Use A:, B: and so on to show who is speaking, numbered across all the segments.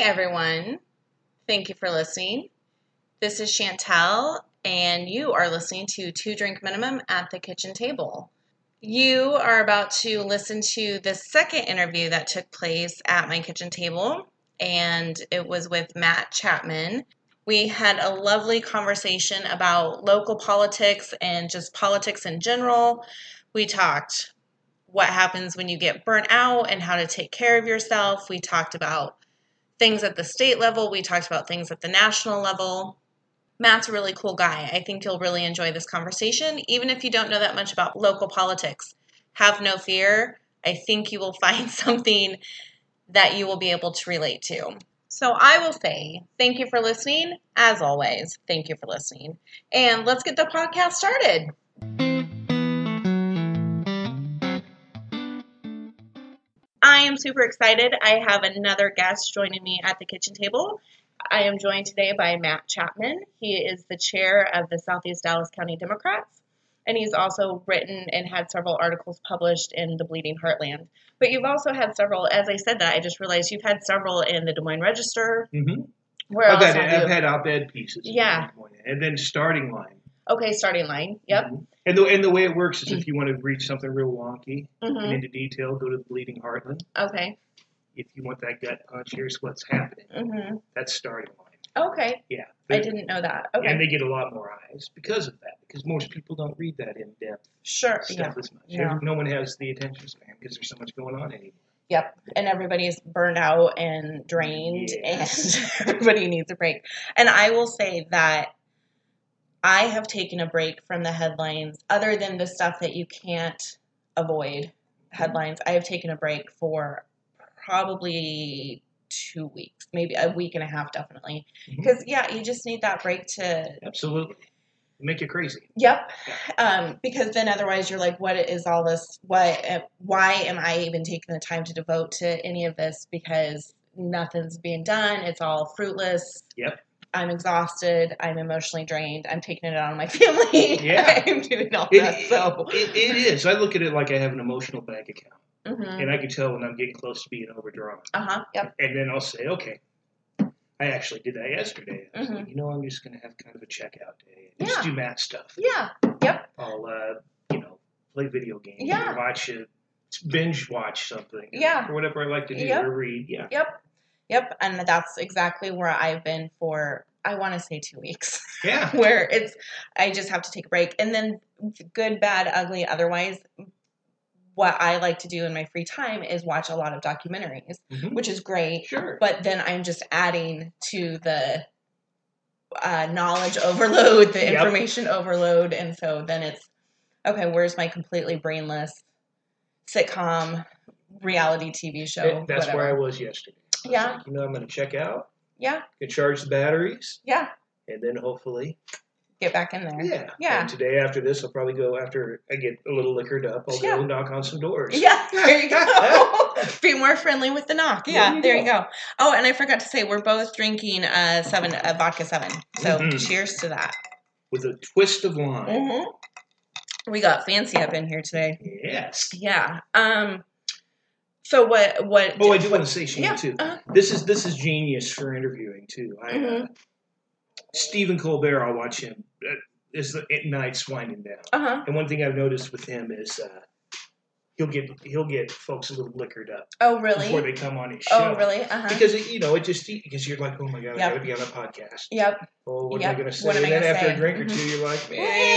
A: everyone. Thank you for listening. This is Chantel, and you are listening to Two Drink Minimum at the Kitchen Table. You are about to listen to the second interview that took place at my kitchen table, and it was with Matt Chapman. We had a lovely conversation about local politics and just politics in general. We talked what happens when you get burnt out and how to take care of yourself. We talked about things at the state level. We talked about things at the national level. Matt's a really cool guy. I think you'll really enjoy this conversation, even if you don't know that much about local politics. Have no fear. I think you will find something that you will be able to relate to. So I will say thank you for listening. As always, thank you for listening. And let's get the podcast started. I am super excited. I have another guest joining me at the kitchen table. I am joined today by Matt Chapman. He is the chair of the Southeast Dallas County Democrats, and he's also written and had several articles published in the Bleeding Heartland. But you've also had several, as I said that, I just realized you've had several in the Des Moines Register.
B: Mm-hmm.
A: Where
B: I've
A: else have you?
B: had op-ed pieces.
A: Yeah.
B: And then Starting Line.
A: Okay, Starting Line. Yep.
B: Mm-hmm. And the way it works is if you want to read something real wonky and into detail, go to the Bleeding Heartland.
A: Okay.
B: If you want that gut punch, here's what's happening.
A: Mm-hmm.
B: That's Starting Line.
A: Okay.
B: Yeah.
A: I didn't know that. Okay.
B: And they get a lot more eyes because of that, because most people don't read that in-depth
A: stuff
B: as much.
A: Yeah.
B: No one has the attention span because there's so much going on anymore.
A: Yep, and everybody's burned out and drained,
B: Yes.
A: and everybody needs a break. And I will say that I have taken a break from the headlines, other than the stuff that you can't avoid headlines. I have taken a break for probably 2 weeks, maybe a week and a half, definitely. Because, you just need that break to...
B: Absolutely. Make you crazy.
A: Yep. Because then otherwise you're like, what is all this? Why am I even taking the time to devote to any of this? Because nothing's being done. It's all fruitless.
B: Yep.
A: I'm exhausted. I'm emotionally drained. I'm taking it out on my family.
B: Yeah.
A: I'm doing all that. So
B: it is. I look at it like I have an emotional bank account.
A: Mm-hmm.
B: And I can tell when I'm getting close to being overdrawn.
A: Yep.
B: And then I'll say, okay. I actually did that yesterday. I was like, I'm just going to have kind of a checkout day. And just do Matt stuff.
A: Yeah. Yep.
B: I'll, play video games.
A: Yeah.
B: Or binge watch something.
A: Yeah.
B: Or whatever I like to do or read. Yeah.
A: Yep. And that's exactly where I've been for, I want to say 2 weeks.
B: Yeah.
A: Where I just have to take a break. And then good, bad, ugly, otherwise, what I like to do in my free time is watch a lot of documentaries, which is great.
B: Sure.
A: But then I'm just adding to the knowledge overload, the information overload. And so then it's, okay, where's my completely brainless sitcom, reality TV show?
B: That's
A: whatever.
B: where I was yesterday. I was like, I'm going to check out.
A: Yeah.
B: Can charge the batteries.
A: Yeah.
B: And then hopefully
A: get back in there.
B: Yeah.
A: Yeah.
B: And today after this, I'll probably go after I get a little liquored up. I'll go knock on some doors.
A: Yeah. There you go. Be more friendly with the knock. Yeah. There you go. Oh, and I forgot to say, we're both drinking vodka 7. So cheers to that.
B: With a twist of lime.
A: We got fancy up in here today.
B: Yes.
A: Yeah. So what?
B: Oh, I do want to say, Shane, too. This is genius for interviewing too. Stephen Colbert, I'll watch him as the night's winding down. And one thing I've noticed with him is he'll get folks a little liquored up.
A: Oh, really?
B: Before they come on his show.
A: Oh, really?
B: Because because you're like, oh my god, I gotta be on a podcast.
A: Yep.
B: Oh, what am I gonna say?
A: And
B: then after a drink or two, you're like,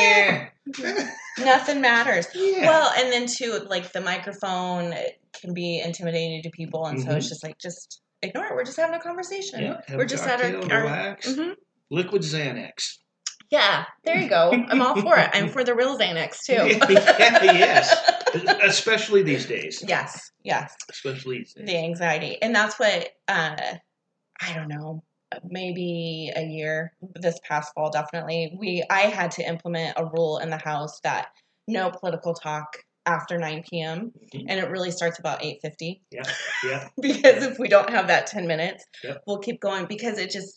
A: nothing matters.
B: Yeah.
A: Well, and then too, like the microphone can be intimidating to people, and so it's just like, just ignore it. We're just having a conversation.
B: Yeah,
A: we're just at our
B: relax. Liquid Xanax.
A: Yeah, there you go. I'm all for it. I'm for the real Xanax too.
B: Yes, especially these days.
A: Yes.
B: Especially these days.
A: The anxiety, and that's what I don't know. Maybe a year. This past fall, definitely. I had to implement a rule in the house that no political talk after 9 p.m. And it really starts about 8:50.
B: Yeah.
A: Because if we don't have that 10 minutes, we'll keep going because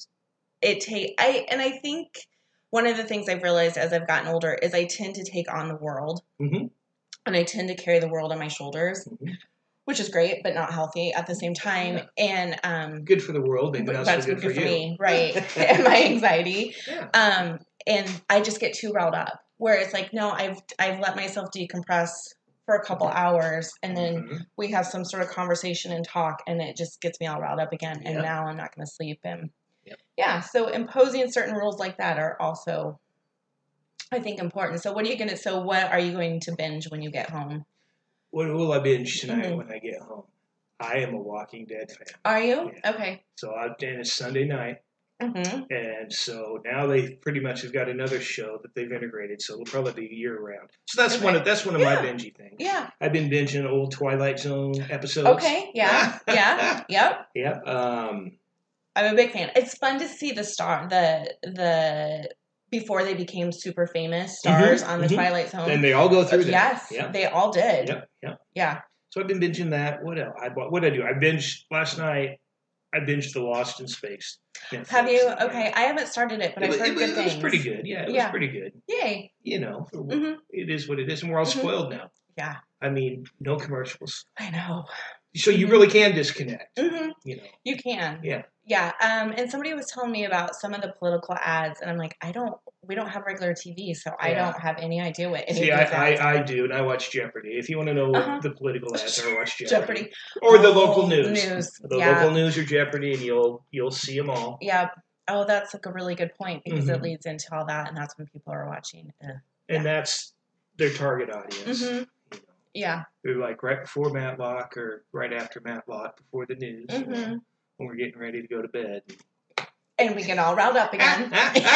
A: I think one of the things I've realized as I've gotten older is I tend to take on the world. And I tend to carry the world on my shoulders. which is great, but not healthy at the same time.
B: Yeah.
A: And
B: good for the world, maybe not so good for you.
A: Me, right? And my anxiety.
B: Yeah.
A: And I just get too riled up. Where it's like, no, I've let myself decompress for a couple hours, and then we have some sort of conversation and talk, and it just gets me all riled up again. And now I'm not going to sleep. And yeah, so imposing certain rules like that are also, I think, important. So what are you going to binge when you get home?
B: What will I binge tonight when I get home? I am a Walking Dead fan.
A: Are you?
B: Yeah.
A: Okay.
B: So it's Sunday night. And so now they pretty much have got another show that they've integrated, so it'll probably be year round. So that's one of my bingey things.
A: Yeah.
B: I've been binging old Twilight Zone episodes.
A: Okay. Yeah. Yeah. Yep.
B: Yep.
A: I'm a big fan. It's fun to see the before they became super famous stars on the Twilight Zone.
B: And they all go through that.
A: Yes. Yep. They all did.
B: Yep. Yep.
A: Yeah.
B: So I've been binging that. What else? What did I do? I binged last night. I binged The Lost in Space. Netflix. Have you?
A: Okay, I haven't started it, but I've heard good things.
B: It was pretty good. Yeah, it was pretty good.
A: Yay.
B: It is what it is, and we're all spoiled now.
A: Yeah.
B: I mean, no commercials.
A: I know.
B: So you really can disconnect.
A: You can.
B: Yeah.
A: Yeah. And somebody was telling me about some of the political ads, and I'm like, we don't have regular TV, so I don't have any idea what any of these ads are.
B: I do, and I watch Jeopardy. If you want to know what the political ads are, watch
A: Jeopardy.
B: Or the local news. The
A: Yeah.
B: local news or Jeopardy, and you'll see them all.
A: Yeah. Oh, that's like a really good point, because it leads into all that, and that's when people are watching.
B: And that's their target audience.
A: Yeah.
B: They're like right before Matlock or right after Matlock, before the news, when we're getting ready to go to bed.
A: And we get all riled up again.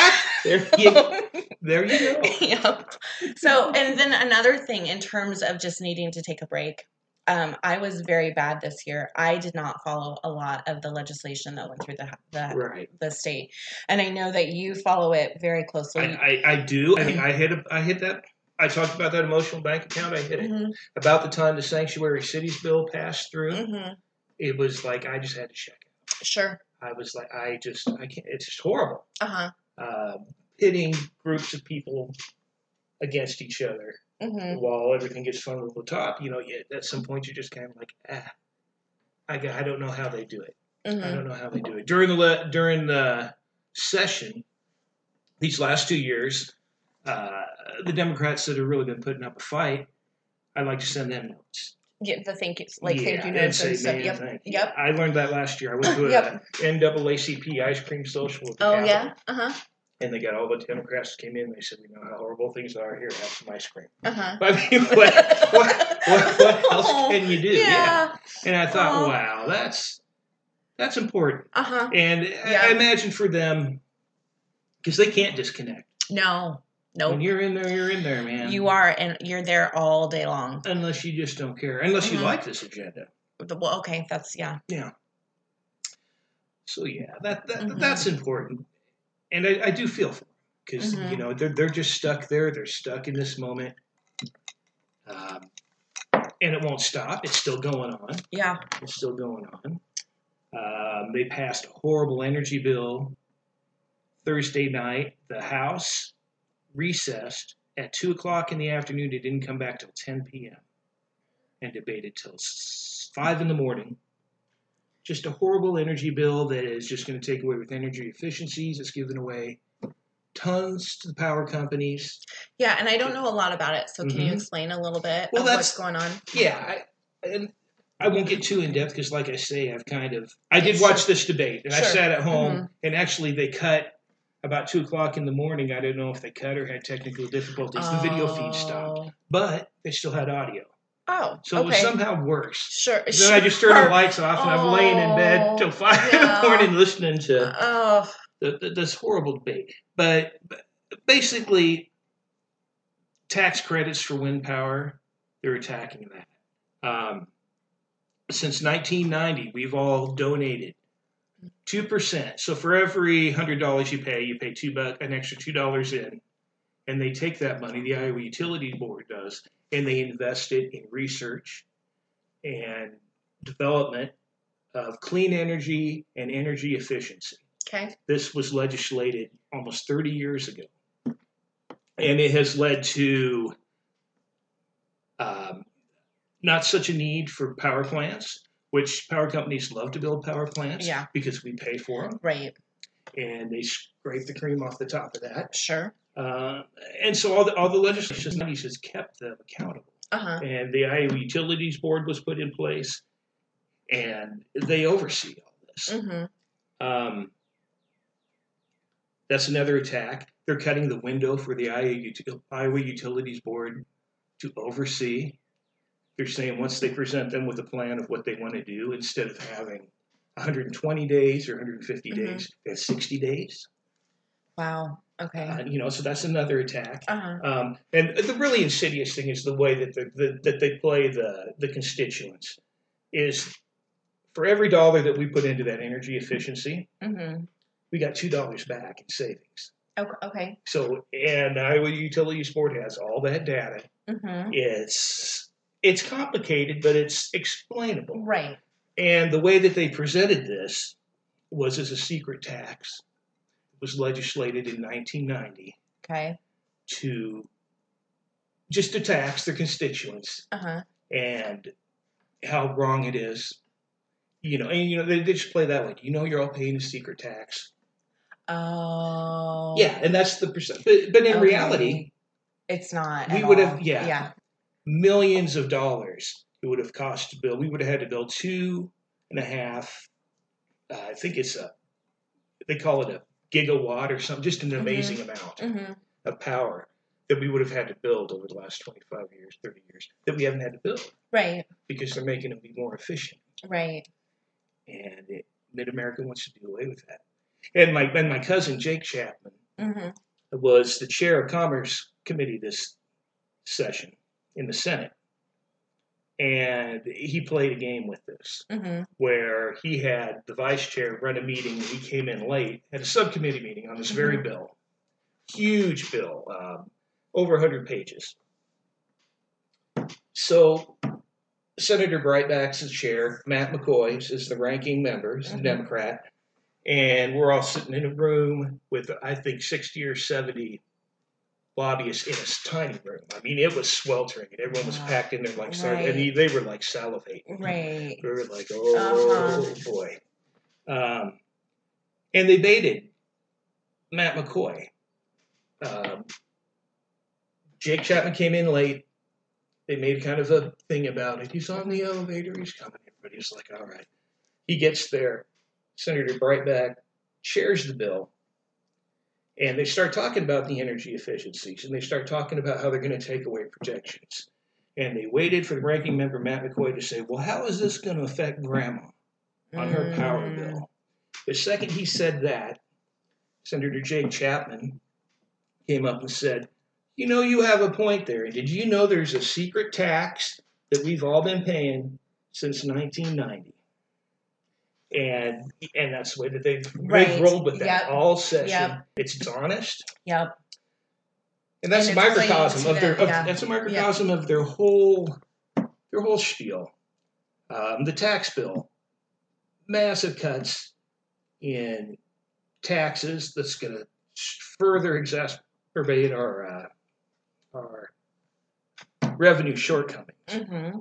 B: There you go.
A: Yep. So, and then another thing in terms of just needing to take a break, I was very bad this year. I did not follow a lot of the legislation that went through the state, and I know that you follow it very closely.
B: I do. I mean, I hit that. I talked about that emotional bank account. I hit it about the time the Sanctuary Cities bill passed through. It was like I just had to check it.
A: Sure.
B: I was like, I can't. It's just horrible.
C: Pitting groups of people against each other while everything gets funneled to the top. You know, at some point you're just kind of like, I don't know how they do it. I don't know how they do it. During the session, these last 2 years, the Democrats that have really been putting up a fight, I like to send them notes.
A: Get the thank yous, thank you notes and stuff. Yep.
C: I learned that last year. I went to a NAACP ice cream social. And they got all the Democrats came in. They said, "We know how horrible things are here. Have some ice cream." I mean, what else can you do? Yeah. And I thought, wow, that's important. And I imagine for them, because they can't disconnect.
A: No.
C: When you're in there, man.
A: You are, and you're there all day long.
C: Unless you just don't care. Unless you like this agenda.
A: Well, okay, that's
C: Yeah. So that's important. And I do feel for them because you know they're just stuck there. They're stuck in this moment, and it won't stop. It's still going on.
A: Yeah,
C: it's still going on. They passed a horrible energy bill Thursday night. The House recessed at 2:00 in the afternoon. They didn't come back till 10 p.m. and debated till 5 in the morning. Just a horrible energy bill that is just going to take away with energy efficiencies. It's giving away tons to the power companies.
A: Yeah, and I don't know a lot about it, so can you explain a little bit of what's going on?
C: Yeah, I won't get too in-depth because, like I say, I did watch this debate, and I sat at home, and actually they cut about 2:00 in the morning. I don't know if they cut or had technical difficulties. The video feed stopped, but they still had audio.
A: Oh,
C: so it was somehow worse.
A: Sure.
C: Then I just turned the lights off, and I'm laying in bed till 5 in the morning listening to this horrible debate. But basically, tax credits for wind power, they're attacking that. Since 1990, we've all donated 2%. So for every $100 you pay an extra $2 in. And they take that money, the Iowa Utility Board does, and they invest it in research and development of clean energy and energy efficiency.
A: Okay.
C: This was legislated almost 30 years ago. And it has led to not such a need for power plants, which power companies love to build power plants because we pay for them.
A: Right.
C: And they scrape the cream off the top of that.
A: Sure.
C: And so all the legislation has kept them accountable. And the Iowa Utilities Board was put in place, and they oversee all this. That's another attack. They're cutting the window for the Iowa Utilities Board to oversee. They're saying once they present them with a plan of what they want to do, instead of having 120 days or 150 days, they have 60 days.
A: Wow. Okay.
C: So that's another attack. And the really insidious thing is the way that they play the constituents. Is for every dollar that we put into that energy efficiency, we got $2 back in savings.
A: Okay.
C: So, and Iowa Utilities Board has all that data. It's complicated, but it's explainable.
A: Right.
C: And the way that they presented this was as a secret tax. It was legislated in 1990.
A: Okay.
C: To tax their constituents. And how wrong it is. They just play that way. You're all paying a secret tax.
A: Oh.
C: Yeah, and that's the percent. But in reality,
A: it's not.
C: We would have millions of dollars. It would have cost to build. We would have had to build 2.5. I think they call it a gigawatt or something. Just an amazing amount of power that we would have had to build over the last 25 years, 30 years that we haven't had to build.
A: Right.
C: Because they're making them be more efficient.
A: Right.
C: And Mid-America wants to do away with that. And my cousin Jake Chapman was the chair of Commerce Committee this session in the Senate, and he played a game with this, where he had the vice chair run a meeting, and he came in late at a subcommittee meeting on this very bill, huge bill, over 100 pages. So Senator Breitback's the chair, Matt McCoy is the ranking member, he's a Democrat. And we're all sitting in a room with, I think, 60 or 70 lobbyists in a tiny room. I mean, it was sweltering, and everyone was packed in there like and they were like salivating.
A: Right.
C: They were like, oh boy. And they baited Matt McCoy. Jake Chapman came in late. They made kind of a thing about it. He's on the elevator. He's coming. Everybody's like, all right. He gets there. Senator Breitback chairs the bill, and they start talking about the energy efficiencies, and they start talking about how they're going to take away protections. And they waited for the ranking member, Matt McCoy, to say, well, how is this going to affect Grandma on her power bill? The second he said that, Senator Jake Chapman came up and said, you have a point there. And did you know there's a secret tax that we've all been paying since 1990? And that's the way that they've rolled with that all session. It's honest.
A: Yep.
C: And that's a microcosm of their. That's a microcosm of their whole spiel. The tax bill, massive cuts in taxes. That's going to further exacerbate our revenue shortcomings.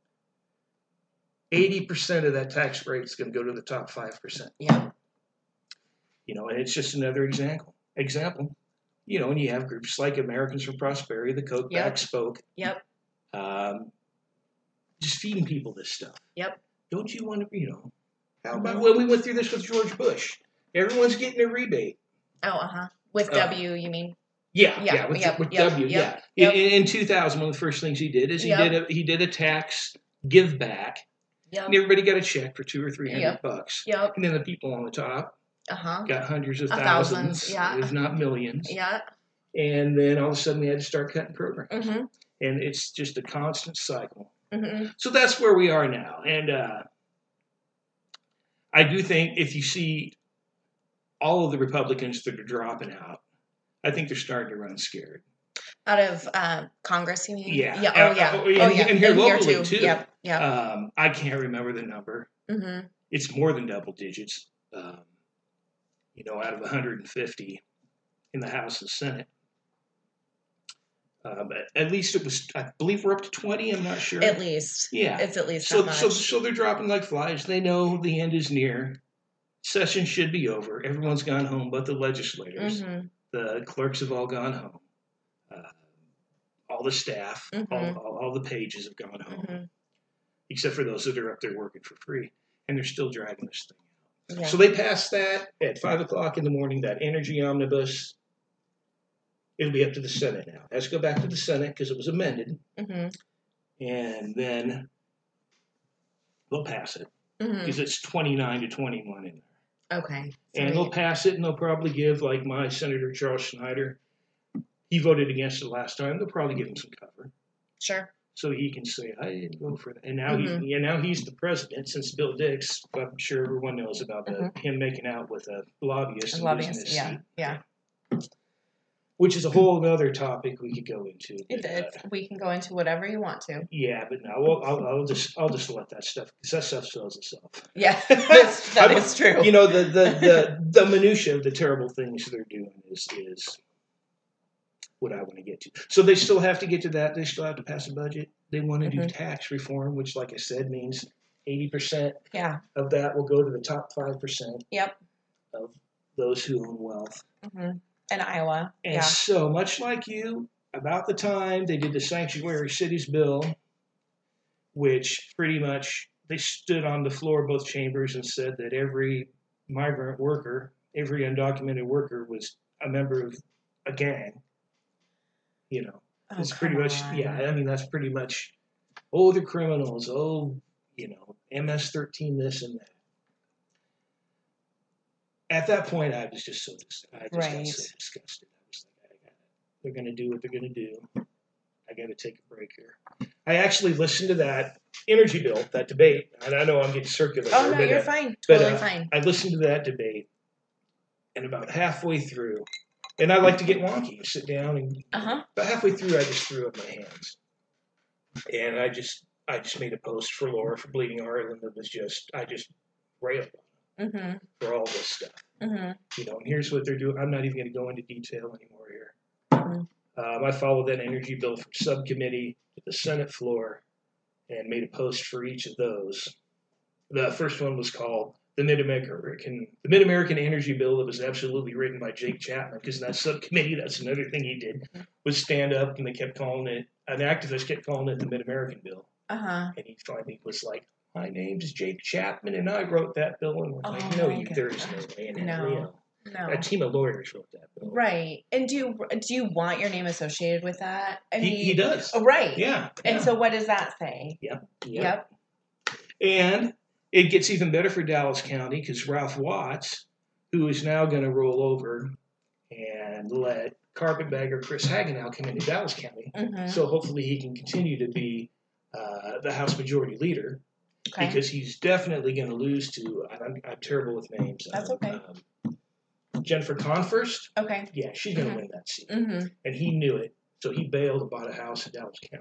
C: 80% of that tax rate is going to go to the top 5%.
A: Yeah.
C: And it's just another example. And you have groups like Americans for Prosperity, the Koch back spoke.
A: Yep.
C: Just feeding people this stuff.
A: Yep.
C: Don't you want to, how about when we went through this with George Bush? Everyone's getting a rebate.
A: Oh, with W, you mean?
C: Yeah, with W, yeah. In 2000, one of the first things he did is he did a tax give back.
A: Yep.
C: And everybody got a check for $200 or $300.
A: Yep.
C: And then the people on the top got hundreds of thousands, if not millions.
A: Yeah.
C: And then all of a sudden we had to start cutting programs. And it's just a constant cycle. So that's where we are now. And I do think if you see all of the Republicans that are dropping out, I think they're starting to run scared.
A: Out of Congress, you mean?
C: Yeah.
A: And
C: here locally, too.
A: Yep.
C: I can't remember the number. It's more than double digits, out of 150 in the House and Senate. At least it was, I believe we're up to 20, I'm not sure.
A: At least.
C: Yeah.
A: It's at least
C: so,
A: that much.
C: So they're dropping like flies. They know the end is near. Session should be over. Everyone's gone home but the legislators. Mm-hmm. The clerks have all gone home. All the staff, mm-hmm. all the pages have gone home. Mm-hmm. Except for those that are up there working for free. And they're still dragging this thing out. Yeah. So they passed that at 5 o'clock in the morning, that energy omnibus. It'll be up to the Senate now. It has to go back to the Senate because it was amended. Mm-hmm. And then they'll pass it because it's 29 to 21 in there.
A: Okay.
C: And they'll pass it, and they'll probably give, like my Senator Charles Schneider, he voted against it last time. They'll probably give him some cover.
A: Sure.
C: So he can say, I didn't go for that. And now, now he's the president since Bill Dix. I'm sure everyone knows about him making out with a lobbyist.
A: Yeah.
C: Which is a whole other topic we could go into.
A: We can go into whatever you want to.
C: Yeah, but no, I'll just let that stuff, because that stuff sells itself.
A: Yeah, that is true.
C: You know, the minutia of the terrible things they're doing is what I want to get to. So they still have to get to that. They still have to pass a budget. They want to do tax reform, which, like I said, means 80% of that will go to the top 5% of those who own wealth.
A: Mm-hmm. In Iowa.
C: And so, much like you, about the time they did the Sanctuary Cities bill, which pretty much they stood on the floor of both chambers and said that every migrant worker, every undocumented worker was a member of a gang. You know, it's pretty much, I mean, that's pretty much, they're criminals, MS-13 this and that. At that point, I was just got so disgusted. I was like, they're going to do what they're going to do. I got to take a break here. I actually listened to that energy bill, that debate, and I know I'm getting circular.
A: Oh, no, you're fine. Totally fine.
C: I listened to that debate, and about halfway through, and I like to get wonky and sit down, and about halfway through, I just threw up my hands. And I just made a post for Laura for Bleeding Heartland that was I just railed for all this stuff. And here's what they're doing. I'm not even going to go into detail anymore here. I followed that energy bill from subcommittee to the Senate floor and made a post for each of those. The first one was called the Mid-American Energy Bill. That was absolutely written by Jake Chapman, because in that subcommittee, that's another thing he did, was stand up, and they kept calling it, an activist kept calling it the Mid-American Bill. And he finally was like, my name's Jake Chapman, and I wrote that bill. And we're like, there is no way in hell. No. A team of lawyers wrote that bill.
A: Right. And do you want your name associated with that? I mean,
C: he does.
A: Oh, right.
C: Yeah.
A: And so what does that say?
C: Yep. And it gets even better for Dallas County, because Ralph Watts, who is now going to roll over and let carpetbagger Chris Hagenow come into Dallas County. So hopefully he can continue to be the House Majority Leader. Okay. Because he's definitely going to lose to, I'm terrible with names.
A: That's okay.
C: Jennifer Conforst.
A: Okay.
C: Yeah, she's going to win that seat. And he knew it. So he bailed and bought a house in Dallas County.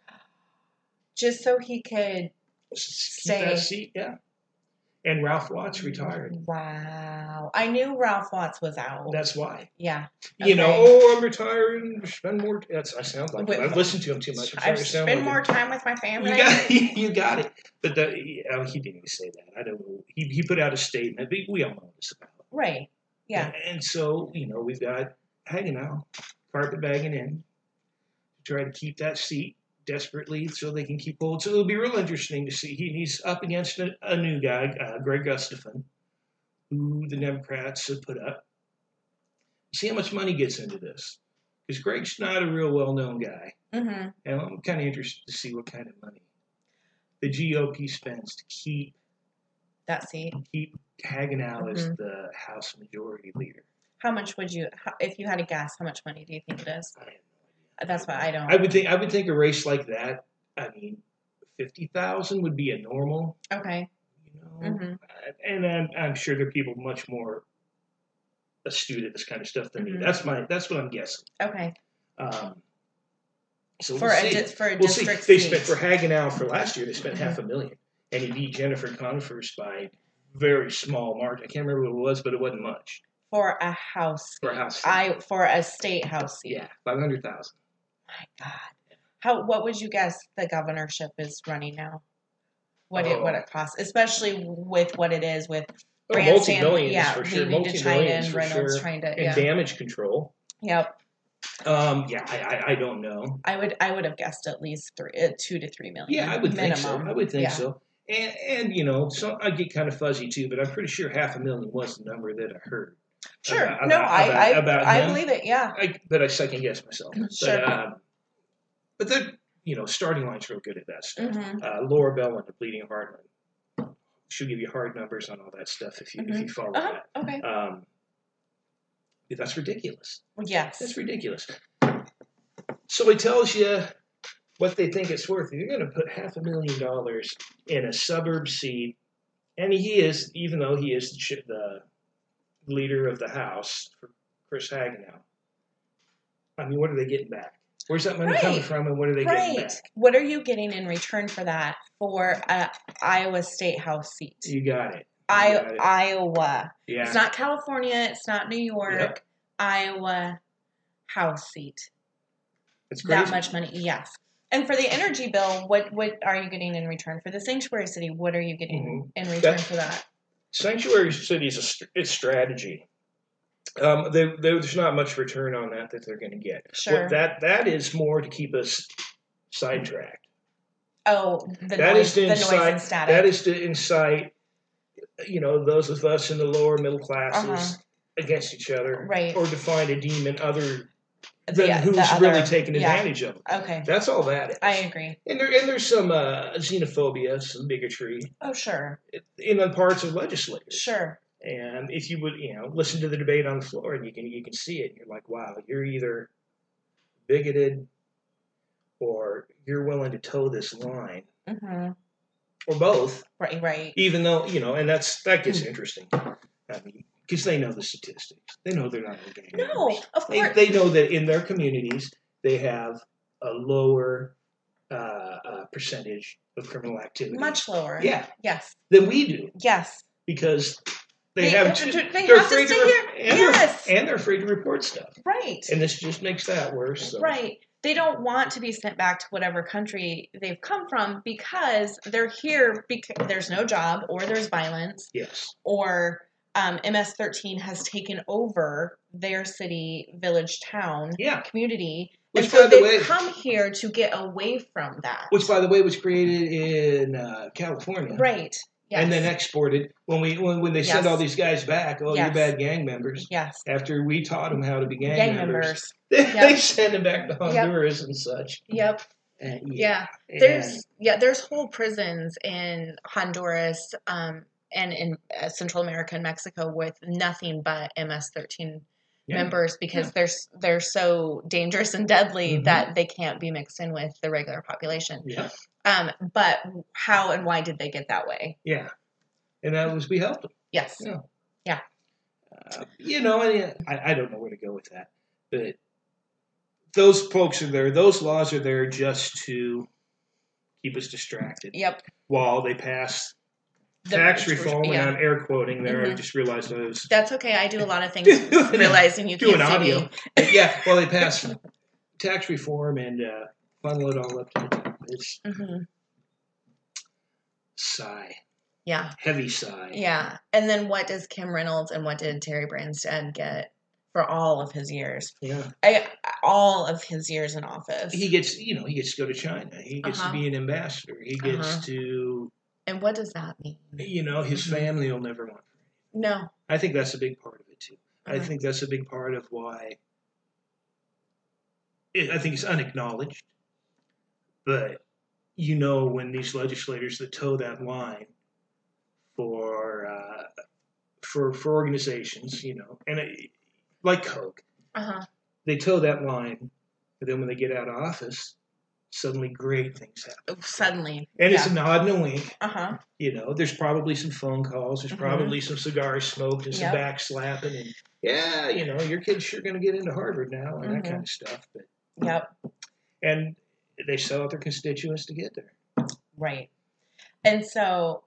A: Just so he could
C: keep that seat, yeah. And Ralph Watts retired.
A: Wow. I knew Ralph Watts was out.
C: That's why.
A: Yeah.
C: Okay. I'm retiring. Spend more. I sound like I've listened to him too much.
A: I've spent more time with my family.
C: You got it. But he didn't even say that. I don't know. He put out a statement. We all know this about it.
A: Right. Yeah.
C: And so, we've got Hagenow carpetbagging in to try to keep that seat desperately so they can keep hold. So it'll be real interesting to see. He's up against a new guy, Greg Gustafson, who the Democrats have put up. See how much money gets into this. Because Greg's not a real well-known guy. And I'm kind of interested to see what kind of money the GOP spends to keep
A: that seat.
C: Keep Hagenow as the House Majority Leader.
A: How much would you, if you had to guess, how much money do you think it is?
C: I have no idea.
A: That's what I don't.
C: I would think a race like that. I mean, 50,000 would be a normal.
A: Okay.
C: And I'm sure there are people much more astute at this kind of stuff than me. That's what I'm guessing.
A: Okay.
C: So
A: for a district
C: They spent for Hagenow for last year. They spent $500,000, and he beat Jennifer Conforst by very small margin. I can't remember what it was, but it wasn't much.
A: For a house seat.
C: For a house seat.
A: For a state house seat.
C: Yeah, $500,000.
A: My God. What would you guess the governorship is running now? What it costs, especially with what it is with
B: multi-millions for sure.
A: leaving to China and Reynolds trying to
B: and damage control.
A: Yep.
B: I don't know.
A: I would have guessed at least 2 to 3 million.
B: Yeah, I would think so. I would think so. And so I get kind of fuzzy too, but I'm pretty sure $500,000 was the number that I heard.
A: Sure. I believe it. Yeah.
B: But I second guess myself.
A: Sure.
B: But the starting line's real good at that stuff.
A: Mm-hmm.
B: Laura Bellman of Bleeding Heart, she'll give you hard numbers on all that stuff if you follow that.
A: Okay.
B: That's ridiculous.
A: Yes.
B: That's ridiculous. So it tells you what they think it's worth. If you're going to put $500,000 in a suburb seat, and he is, even though he is the leader of the House for Chris Hagenow, I mean, what are they getting back? Where's that money coming from, and what are they getting back?
A: What are you getting in return for that for an Iowa State House seat?
B: You got it.
A: Iowa.
B: Yeah.
A: It's not California. It's not New York.
B: Yep.
A: Iowa House seat.
B: It's crazy.
A: That much money, yes. And for the energy bill, what are you getting in return? For the sanctuary city, what are you getting in return for that?
B: Sanctuary city is a strategy. There's not much return on that they're going to get.
A: Sure.
B: That is more to keep us sidetracked.
A: Oh, the noise and static.
B: That is to incite, those of us in the lower middle classes against each other,
A: right?
B: Or to find a demon other than who's really taking advantage of them.
A: Okay,
B: that's all that is.
A: I agree.
B: And there's some xenophobia, some bigotry.
A: Oh, sure.
B: In the parts of legislators.
A: Sure.
B: And if you would, listen to the debate on the floor, and you can see it, and you're like, wow, you're either bigoted or you're willing to toe this line, or both.
A: Right.
B: Even though and that gets interesting. I mean, because they know the statistics, they know they're not gang members.
A: No, of course.
B: They know that in their communities they have a lower percentage of criminal activity,
A: much lower.
B: Yeah.
A: Yes.
B: Than we do.
A: Yes.
B: Because
A: they're
B: afraid they're afraid to report stuff.
A: Right.
B: And this just makes that worse. So.
A: Right. They don't want to be sent back to whatever country they've come from because they're here because there's no job or there's violence.
B: Yes.
A: Or MS-13 has taken over their city, village, town, community. And so they've come here to get away from that.
B: Which, by the way, was created in California.
A: Right. Yes.
B: And then exported when they send all these guys back. Oh, you're bad gang members.
A: Yes.
B: After we taught them how to be gang members.
A: Yep.
B: They send them back to Honduras and such.
A: Yep. There's whole prisons in Honduras and in Central America and Mexico with nothing but MS-13 members because they're so dangerous and deadly that they can't be mixed in with the regular population.
B: Yeah.
A: But how and why did they get that way?
B: Yeah. And that was we helped them.
A: Yes. Yeah.
B: I don't know where to go with that, but those folks are there. Those laws are there just to keep us distracted.
A: Yep.
B: While they pass tax reform, and I'm air quoting there. I just realized I was.
A: That's okay. I do a lot of things realizing you can't see
B: audio.
A: me.
B: Well, they pass tax reform and funnel it all up to the top. It's sigh.
A: Yeah.
B: Heavy sigh.
A: Yeah. And then what does Kim Reynolds and what did Terry Branstad get for all of his years?
B: Yeah.
A: All of his years in office.
B: He gets to go to China. He gets to be an ambassador. He gets to.
A: And what does that mean?
B: His family will never want.
A: No.
B: I think that's a big part of it too. I think that's a big part of why. I think it's unacknowledged, but when these legislators that toe that line for organizations, and like Coke, they toe that line, but then when they get out of office, suddenly great things happen.
A: Suddenly,
B: and it's a nod and a wink.
A: There's
B: probably some phone calls. There's probably some cigars smoked and some back slapping, and your kid's sure going to get into Harvard now and that kind of stuff. But and they sell out their constituents to get there.
A: Right. And so,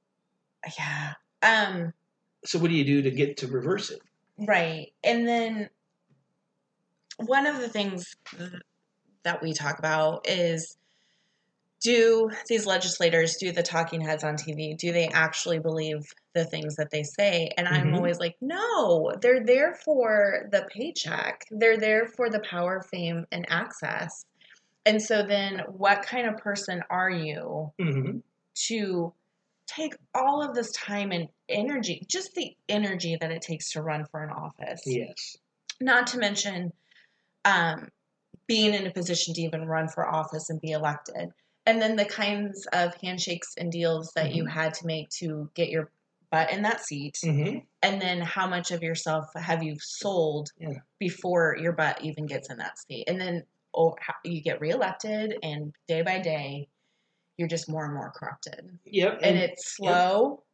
B: so what do you do to get to reverse it?
A: Right. And then one of the things that we talk about is, do these legislators, do the talking heads on TV, do they actually believe the things that they say? And I'm always like, no, they're there for the paycheck. They're there for the power, fame, and access. And so then what kind of person are you to take all of this time and energy, just the energy that it takes to run for an office?
B: Yes.
A: Not to mention being in a position to even run for office and be elected. And then the kinds of handshakes and deals that you had to make to get your butt in that seat. And then how much of yourself have you sold before your butt even gets in that seat? And then you get reelected, and day by day, you're just more and more corrupted.
B: Yep.
A: And it's slow,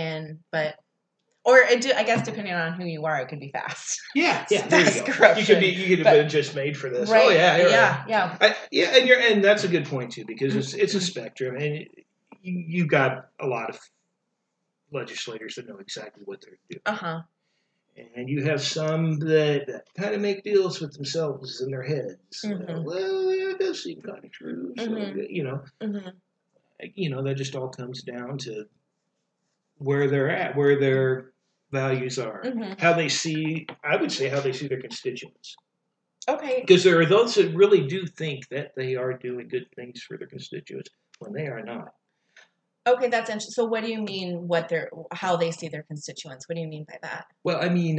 A: or I guess depending on who you are, it could be fast.
B: Yeah.
A: Fast
B: There you go.
A: corruption.
B: You could have been just made for this.
A: Right.
B: Oh yeah.
A: Yeah.
B: And that's a good point too, because it's a spectrum, and you got a lot of legislators that know exactly what they're doing. And you have some that kind of make deals with themselves in their heads. Well, that does seem kind of true. So, that just all comes down to where they're at, where their values are, how they see their constituents.
A: Okay.
B: Because there are those that really do think that they are doing good things for their constituents when they are not.
A: Okay, that's interesting. So what do you mean how they see their constituents? What do you mean by that?
B: Well, I mean,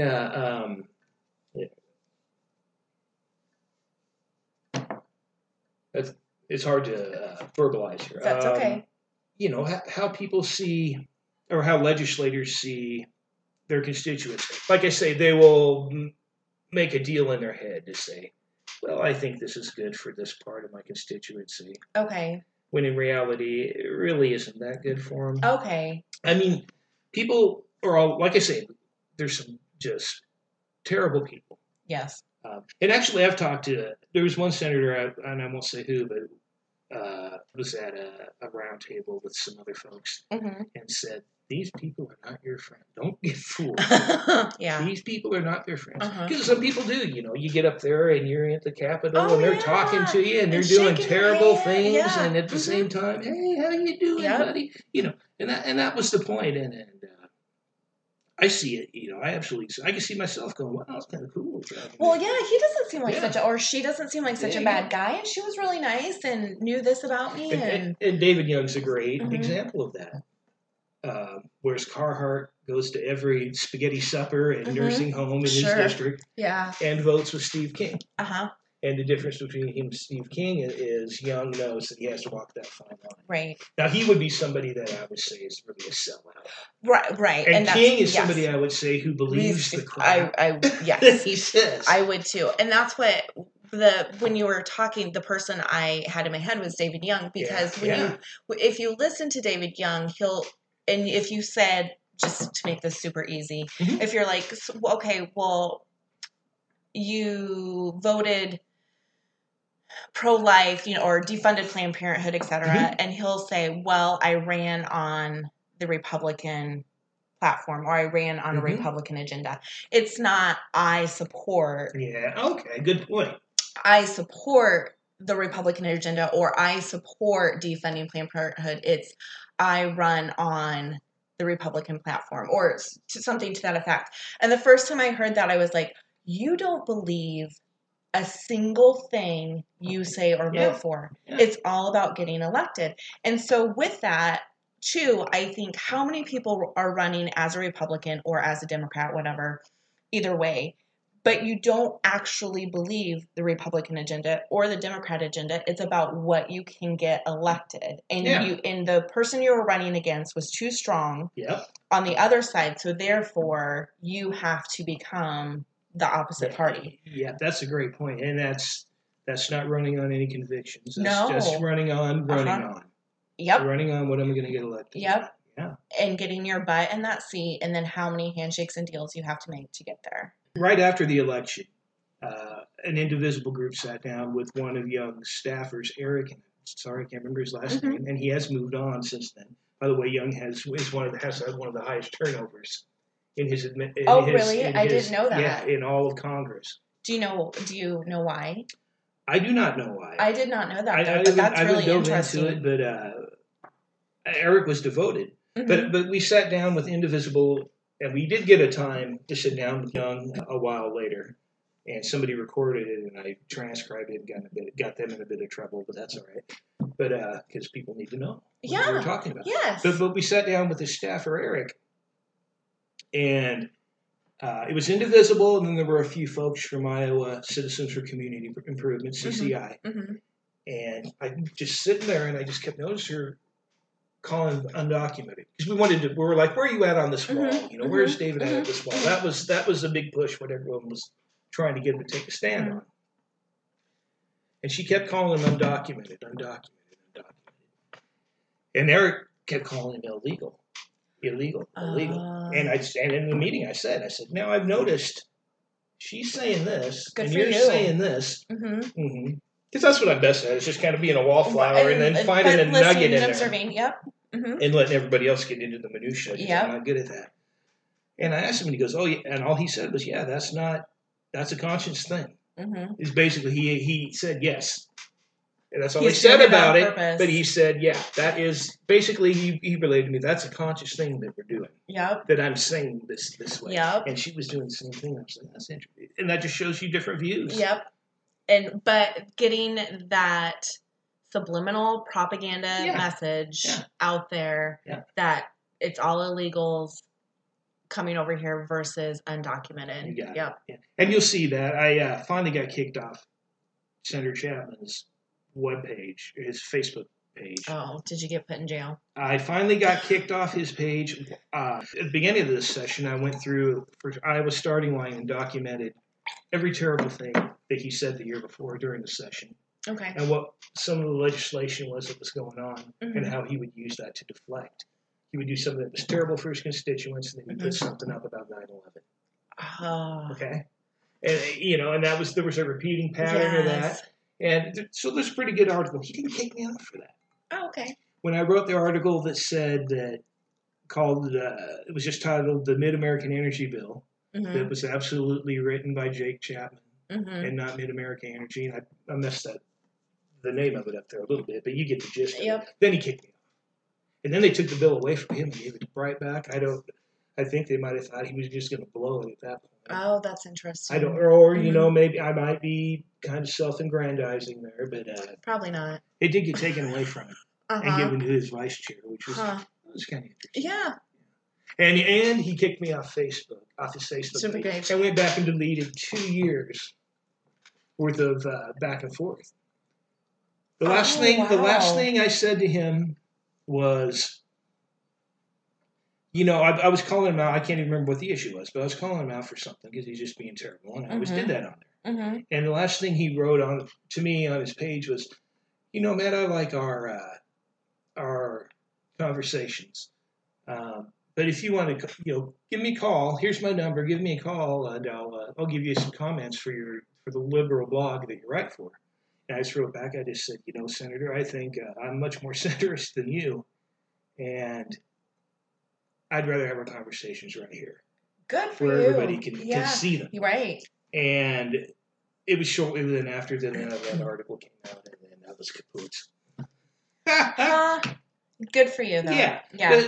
B: it's hard to verbalize here.
A: That's okay.
B: How people see, or how legislators see their constituents. Like I say, they will make a deal in their head to say, well, I think this is good for this part of my constituency.
A: Okay.
B: When in reality, it really isn't that good for them.
A: Okay.
B: I mean, people are all, like I say, there's some just terrible people.
A: Yes.
B: And actually, I've talked to, there was one senator, and I won't say who, but was at a round table with some other folks and said, these people are not your friend. Don't get fooled.
A: Yeah.
B: These people are not their friends. Because some people do, you get up there and you're at the Capitol and they're talking to you and they're doing terrible things. And at the same time, hey, how you doing, buddy? And that was the point. And I see it, I can see myself going, wow, that's kind of cool.
A: Well, yeah, he doesn't seem like or she doesn't seem like such a bad guy. And she was really nice and knew this about me.
B: And David Young's a great example of that. Whereas Carhart goes to every spaghetti supper and nursing home in his district and votes with Steve King. And the difference between him and Steve King is Young knows that he has to walk that fine line.
A: Right.
B: Now, he would be somebody that I would say is really a sellout.
A: Right.
B: And King is somebody I would say who believes the crap
A: yes.
B: he says.
A: I would too. And that's what when you were talking, the person I had in my head was David Young, because if you listen to David Young, and if you said, just to make this super easy, if you're like, okay, well, you voted pro-life, or defunded Planned Parenthood, etc., and he'll say, well, I ran on the Republican platform, or I ran on a Republican agenda. It's not, I support.
B: Yeah, okay, good point.
A: I support the Republican agenda, or I support defunding Planned Parenthood. It's, I run on the Republican platform, or something to that effect. And the first time I heard that, I was like, you don't believe a single thing you say or vote for. Yeah. It's all about getting elected. And so with that, too, I think how many people are running as a Republican or as a Democrat, whatever, either way, but you don't actually believe the Republican agenda or the Democrat agenda. It's about what you can get elected. And and the person you were running against was too strong on the other side. So therefore, you have to become the opposite party.
B: Yeah, that's a great point. And that's not running on any convictions.
A: That's
B: just running on.
A: Yep.
B: Running on what I'm going to get elected.
A: Yep.
B: Yeah.
A: And getting your butt in that seat, and then how many handshakes and deals you have to make to get there.
B: Right after the election, an indivisible group sat down with one of Young's staffers, Eric. Sorry, I can't remember his last name, and he has moved on since then. By the way, Young has one of the highest turnovers in his.
A: Really? I didn't know that.
B: Yeah, in all of Congress.
A: Do you know why?
B: I do not know why.
A: I did not know that, but that's really interesting.
B: Into it, but Eric was devoted. Mm-hmm. But we sat down with Indivisible, and we did get a time to sit down with Young a while later. And somebody recorded it, and I transcribed it and got them in a bit of trouble, but that's all right. But because people need to know what we were talking about.
A: Yes.
B: But we sat down with the staffer, Eric, and it was Indivisible, and then there were a few folks from Iowa Citizens for Community Improvement, CCI. Mm-hmm. And I just sitting there, and I just kept noticing her calling undocumented, because we were like, where are you at on this wall? Mm-hmm. Where's David at this wall? That was a big push, what everyone was trying to get him to take a stand on. And she kept calling him undocumented. And Eric kept calling him illegal. And in the meeting I said, now I've noticed she's saying this, and you're saying this. Because that's what I'm best at, is just kind of being a wallflower and then finding a nugget in
A: observing.
B: There. Yep. And letting everybody else get into the minutia. Yep. I'm not good at that. And I asked him, and he goes, oh, yeah. And all he said was, yeah, that's a conscious thing. Is basically, he said yes. And that's all he said about it. But he said, yeah, that is, basically, he related to me, that's a conscious thing that we're doing.
A: Yep.
B: That I'm saying this way.
A: Yep.
B: And she was doing the same thing. I was like, that's interesting. And that just shows you different views.
A: Yep. But getting that subliminal propaganda message out there that it's all illegals coming over here versus undocumented.
B: Yeah. And you'll see that. I finally got kicked off Senator Chapman's webpage, his Facebook page.
A: Oh, did you get put in jail?
B: I finally got kicked off his page. At the beginning of this session, I went through, for Iowa's starting line, and documented every terrible thing that he said the year before during the session.
A: Okay.
B: And what some of the legislation was that was going on, and how he would use that to deflect. He would do something that was terrible for his constituents, and then he'd put something up about 9/11. Okay? And, and there was a repeating pattern of that. And so there's a pretty good article. He didn't take me off for that.
A: Oh, okay.
B: When I wrote the article that said it was just titled The Mid-American Energy Bill, that was absolutely written by Jake Chapman and not Mid-American Energy. And I messed the name of it up there a little bit, but you get the gist of it. Then he kicked me off. And then they took the bill away from him and gave it to Breitbach. I think they might have thought he was just going to blow it at that point.
A: Oh, that's interesting.
B: Maybe I might be kind of self-aggrandizing there, but
A: probably not.
B: It did get taken away from him and given to his vice chair, which was kind of interesting.
A: Yeah.
B: And he kicked me off his Facebook page. I went back and deleted 2 years worth of back and forth. The last thing I said to him was, I was calling him out. I can't even remember what the issue was, but I was calling him out for something because he's just being terrible. And I always did that on there. And the last thing he wrote to me on his page was, Matt, I like our conversations. But if you want to, give me a call. Here's my number. Give me a call, and I'll give you some comments for the liberal blog that you write for. And I just wrote back. I just said, Senator, I think I'm much more centrist than you, and I'd rather have our conversations right here.
A: Good for
B: where
A: you.
B: Everybody can see them.
A: You're right.
B: And it was shortly then after that article came out, and then that was kaput.
A: Good for you, though.
B: Yeah.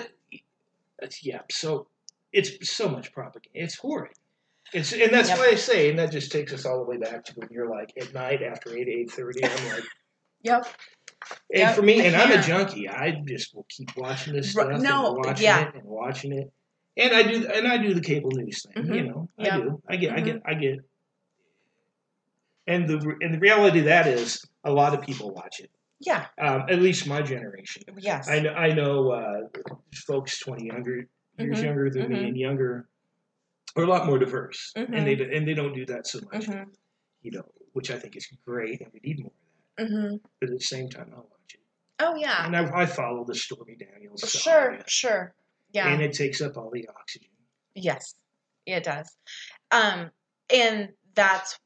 B: So it's so much propaganda. It's horrid. And that's why I say, and that just takes us all the way back to when you're like at night after 8:30. I'm like,
A: yep.
B: And for me, and I'm a junkie. I just will keep watching this stuff and watching it. And I do the cable news thing. I get. And the reality of that is a lot of people watch it.
A: Yeah.
B: At least my generation.
A: Yes.
B: I know folks 20 years younger than me and younger are a lot more diverse, and they don't do that so much. Which I think is great, and we need more of that. But at the same time, I'll watch it.
A: Oh yeah.
B: And I follow the Stormy Daniels.
A: Sure. Yeah.
B: And it takes up all the oxygen.
A: Yes, it does. And that's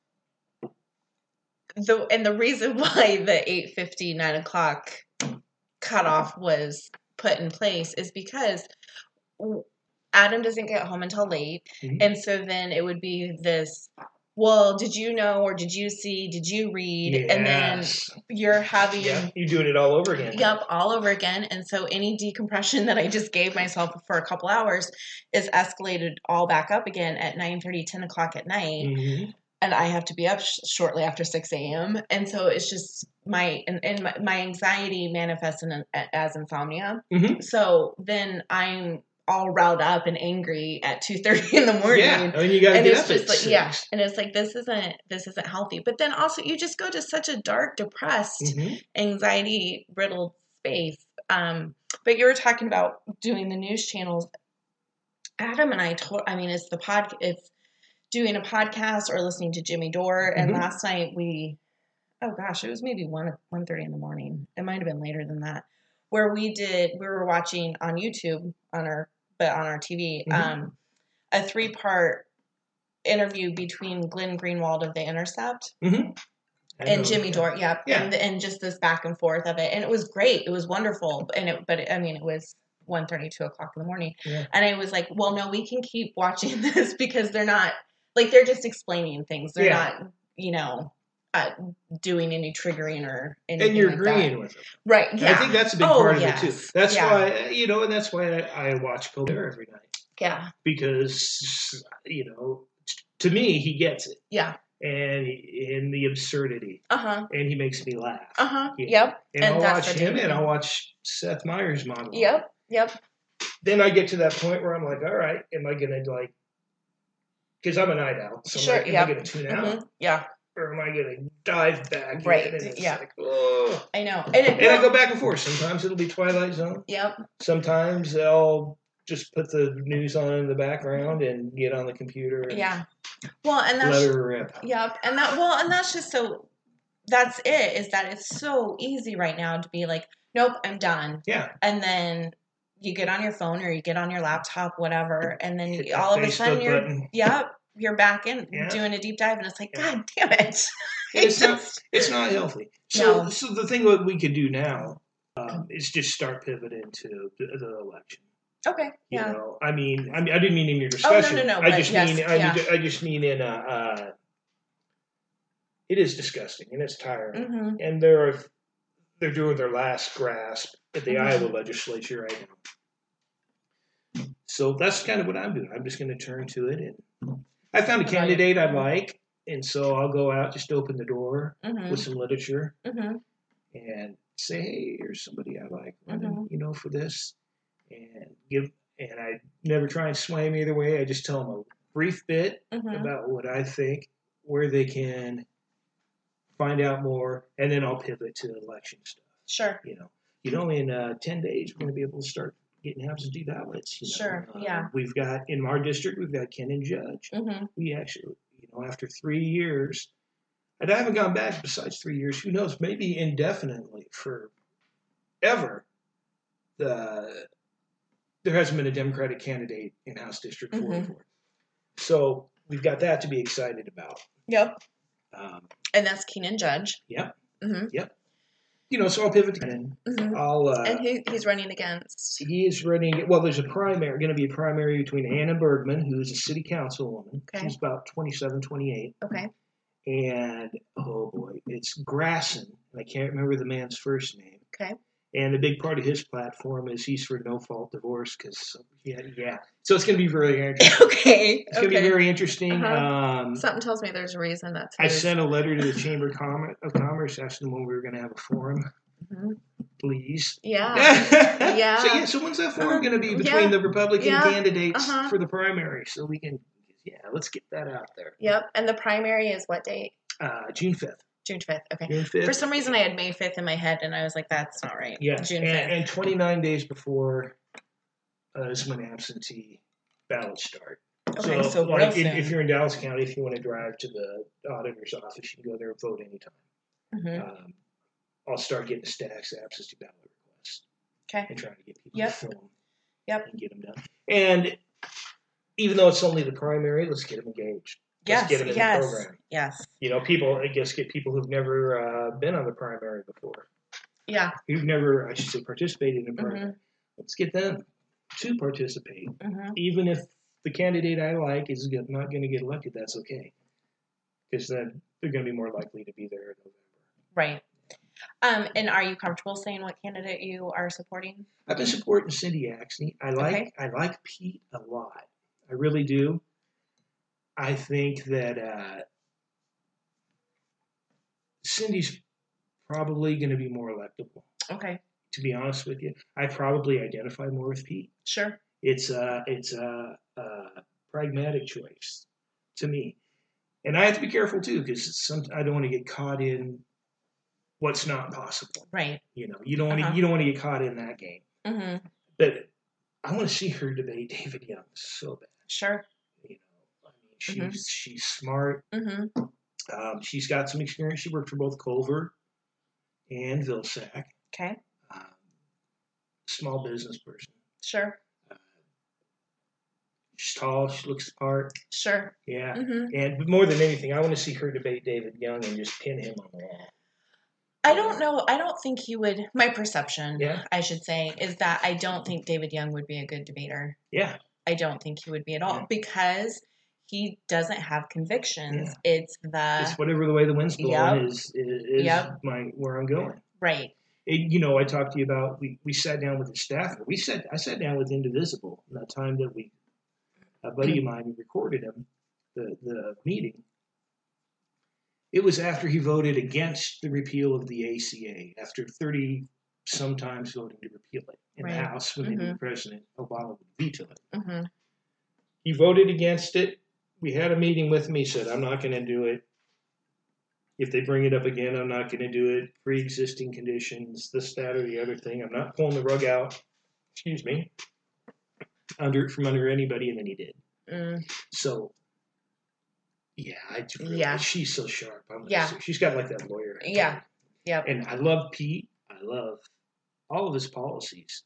A: the reason why the 8:50, 9 o'clock cutoff was put in place is because Adam doesn't get home until late, and so then it would be this well, did you know, or did you see, did you read?
B: Yes.
A: And then you're having...
B: You're doing it all over again.
A: Yep, all over again. And so any decompression that I just gave myself for a couple hours is escalated all back up again at 9:30, 10 o'clock at night.
B: Mm-hmm.
A: And I have to be up shortly after 6 a.m. And so it's just my anxiety manifests as insomnia.
B: Mm-hmm.
A: So then I'm all riled up and angry at 2:30 in the morning.
B: Yeah, I mean, you got to get up at 6.
A: Yeah, and it's like this isn't healthy. But then also you just go to such a dark, depressed, anxiety riddled space. But you were talking about doing the news channels. Adam and I it's doing a podcast or listening to Jimmy Dore. And last night it was maybe 1:30 in the morning. It might have been later than that, where we were watching on YouTube on our TV, a 3-part interview between Glenn Greenwald of The Intercept and Jimmy Dore. Yep. Yeah. And just this back and forth of it. And it was great. It was wonderful. It was 1:30, 2 o'clock in the morning. Yeah. And I was like, well, no, we can keep watching this because they're not, like, they're just explaining things. They're not, doing any triggering or anything. And you're like agreeing with them. Right. Yeah.
B: And I think that's a big part of it too. That's why, and that's why I watch Colbert every night. Yeah. Because, to me, he gets it. Yeah. And in the absurdity. And he makes me laugh. Yep. And I'll watch him and I'll watch Seth Meyers' monologue. Yep. Then I get to that point where I'm like, all right, am I going to because I'm a night owl. So am I going to tune out? Yeah. Or am I going to dive back? Right. In and it's like, oh. I know. And I go back and forth. Sometimes it'll be Twilight Zone. Yep. Sometimes they'll just put the news on in the background and get on the computer. And
A: well, and that's
B: let her rip.
A: Yep. And that's just so. That's it. Is that it's so easy right now to be like, nope, I'm done. Yeah. And then you get on your phone or you get on your laptop, whatever, and then all of a sudden you're back in doing a deep dive, and it's like, God damn it!
B: It's not healthy. So the thing that we could do now is just start pivoting to the election. Okay. Yeah. I didn't mean in your discussion. Oh, no. I just mean in it is disgusting and it's tiring, and they're doing their last grasp at the Iowa legislature right now. So that's kind of what I'm doing. I'm just going to turn to it, and I found a candidate I like, and so I'll go out, just open the door with some literature, and say, hey, here's somebody I like, for this, and I never try and sway them either way. I just tell them a brief bit about what I think, where they can find out more, and then I'll pivot to election stuff. Sure. In 10 days, we're going to be able to start getting absentee ballots. Sure. We've got, in our district, we've got Ken and Judge. We actually, after 3 years, and I haven't gone back besides 3 years, who knows, maybe indefinitely, forever, there hasn't been a Democratic candidate in House District 44. So we've got that to be excited about. Yep.
A: And that's Keenan Judge.
B: Yep. Yep. So I'll pivot to Keenan.
A: And he's running against?
B: He is running, well, there's going to be a primary between Anna Bergman, who's a city councilwoman. Okay. She's about 27, 28. Okay. And, oh boy, it's Grasson. And I can't remember the man's first name. Okay. And the big part of his platform is he's for no-fault divorce because, So it's going to be really interesting. Okay. It's going to be very interesting.
A: Something tells me there's a reason that's
B: I sent a letter to the Chamber of Commerce asking them when we were going to have a forum. Please. Yeah. So when's that forum going to be between the Republican candidates for the primary? So we can, let's get that out there.
A: Yep. And the primary is what date?
B: June 5th.
A: June 5th. Okay. June 5th. For some reason, I had May 5th in my head, and I was like, that's not right.
B: Yeah. June 5th. And 29 days before is when absentee ballots start. Okay, so if you're in Dallas County, if you want to drive to the auditor's office, you can go there and vote anytime. I'll start getting stacks of absentee ballot requests. Okay. And trying to get people to fill them. Yep. And get them done. And even though it's only the primary, let's get them engaged. Let's get them in the program. Yes. Get people who've never been on the primary before. Yeah. Who've never, I should say, participated in primary. Let's get them to participate. Even if the candidate I like is not going to get elected, that's okay. because then they're going to be more likely to be there in November.
A: Right. And are you comfortable saying what candidate you are supporting?
B: I've been supporting Cindy Axne. I like Pete a lot. I really do. I think that Cindy's probably going to be more electable.
A: Okay.
B: To be honest with you, I probably identify more with Pete.
A: Sure.
B: It's a pragmatic choice to me, and I have to be careful too because I don't want to get caught in what's not possible.
A: Right.
B: You don't want to you don't want to get caught in that game.
A: Mm-hmm.
B: But I want to see her debate David Young so bad.
A: Sure.
B: I mean, she's smart.
A: Mm-hmm.
B: She's got some experience. She worked for both Culver and Vilsack.
A: Okay.
B: Small business person.
A: Sure.
B: She's tall. She looks the part.
A: Sure.
B: Yeah.
A: Mm-hmm.
B: But more than anything, I want to see her debate David Young and just pin him on the wall.
A: I don't know. I don't think he would. My perception,
B: yeah.
A: I should say, is that I don't think David Young would be a good debater.
B: Yeah.
A: I don't think he would be at all because he doesn't have convictions.
B: Yeah.
A: It's
B: whatever the way the wind's blowing is where I'm going.
A: Right.
B: I talked to you about we sat down with the staff. I sat down with Indivisible in that time that a buddy of mine recorded him the meeting. It was after he voted against the repeal of the ACA after 30 sometimes voting to repeal it in the House when the President Obama would veto it.
A: Mm-hmm.
B: He voted against it. We had a meeting with him. He said, "I'm not going to do it. If they bring it up again, I'm not going to do it. Pre-existing conditions, this, that, or the other thing. I'm not pulling the rug out." Excuse me. From under anybody, and then he did. So, she's so sharp. She's got like that lawyer.
A: Yeah.
B: And I love Pete. I love all of his policies.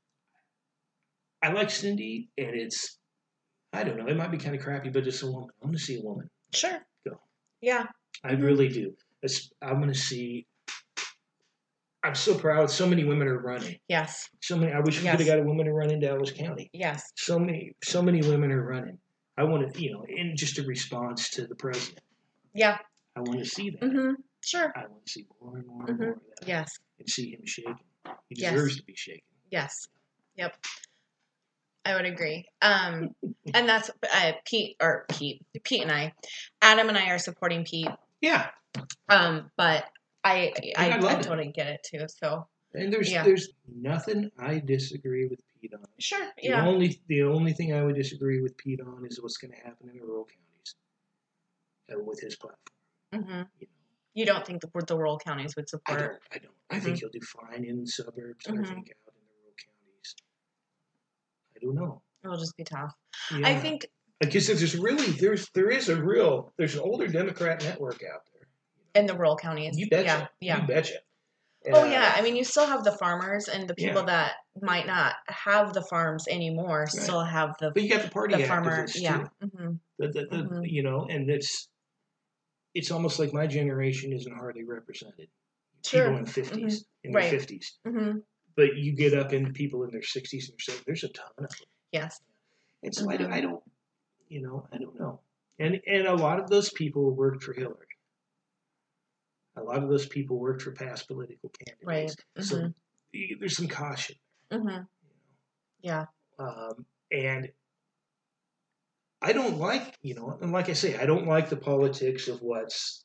B: I like Cindy, and I don't know, it might be kind of crappy, but it's a woman. I'm going to see a woman.
A: Sure.
B: Go.
A: Yeah.
B: I really do. I'm going to see. I'm so proud. So many women are running.
A: Yes.
B: So many. I wish we could have got a woman to run in Dallas County.
A: Yes.
B: So many women are running. I want to, in just a response to the president.
A: Yeah.
B: I want to see that.
A: Mm-hmm. Sure.
B: I want to see more and more and more of that.
A: Yes.
B: And see him shaken. He deserves to be shaken.
A: Yes. Yep. I would agree. And that's Pete and I. Adam and I are supporting Pete.
B: Yeah.
A: But I totally get it too. So.
B: And there's nothing I disagree with Pete on.
A: Sure. Yeah.
B: The only thing I would disagree with Pete on is what's going to happen in the rural counties with his platform.
A: Mm-hmm. You don't think the rural counties would support?
B: I don't. I think he'll do fine in the suburbs. I think out in the rural counties. I don't know.
A: It'll just be tough.
B: Yeah.
A: I think
B: because there's an older Democrat network out there
A: in the rural counties.
B: You betcha.
A: Yeah.
B: You betcha.
A: Oh yeah, I mean, you still have the farmers and the people that might not have the farms anymore still have the.
B: But you got the party
A: farmer,
B: too. And it's almost like my generation isn't hardly represented.
A: Sure.
B: People in 50s, in their 50s.
A: Mm-hmm.
B: But you get up into people in their 60s and their 70s. There's a ton of them.
A: Yes.
B: And so I don't know. And a lot of those people worked for Hillary. A lot of those people worked for past political candidates.
A: Right. Mm-hmm.
B: So there's some caution.
A: Mm-hmm. Yeah.
B: And I don't like, and like I say, I don't like the politics of what's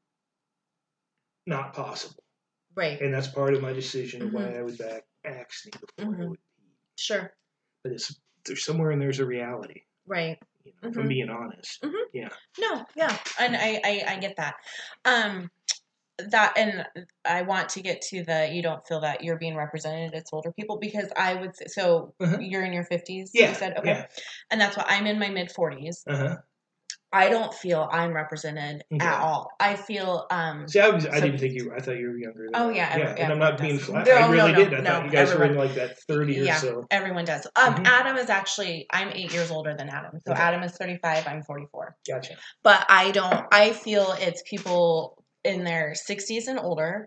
B: not possible.
A: Right.
B: And that's part of my decision of why I would back Axne before I would Pete.
A: Sure.
B: But there's somewhere in there's a reality.
A: Right.
B: If I'm being honest.
A: Mm-hmm.
B: Yeah.
A: No, yeah. And I get that. That, and I want to get to you don't feel that you're being represented. It's older people, because I would say, so you're in your 50s,
B: you
A: said? Okay.
B: Yeah.
A: And that's why I'm in my mid 40s. I don't feel I'm represented at all. I feel,
B: see, I didn't think I thought you were younger than that.
A: Yeah.
B: And I'm not being flat.
A: No,
B: I really did. I
A: no,
B: thought you guys were in like that 30 or so.
A: Yeah, everyone does. Adam is actually, I'm 8 years older than Adam. So Adam is 35, I'm 44.
B: Gotcha.
A: But I feel it's people in their 60s and older,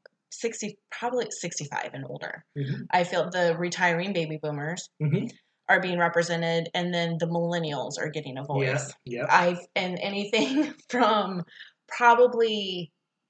A: 60, probably 65 and older. I feel the retiring baby boomers are being represented, and then the millennials are getting a voice. And anything from probably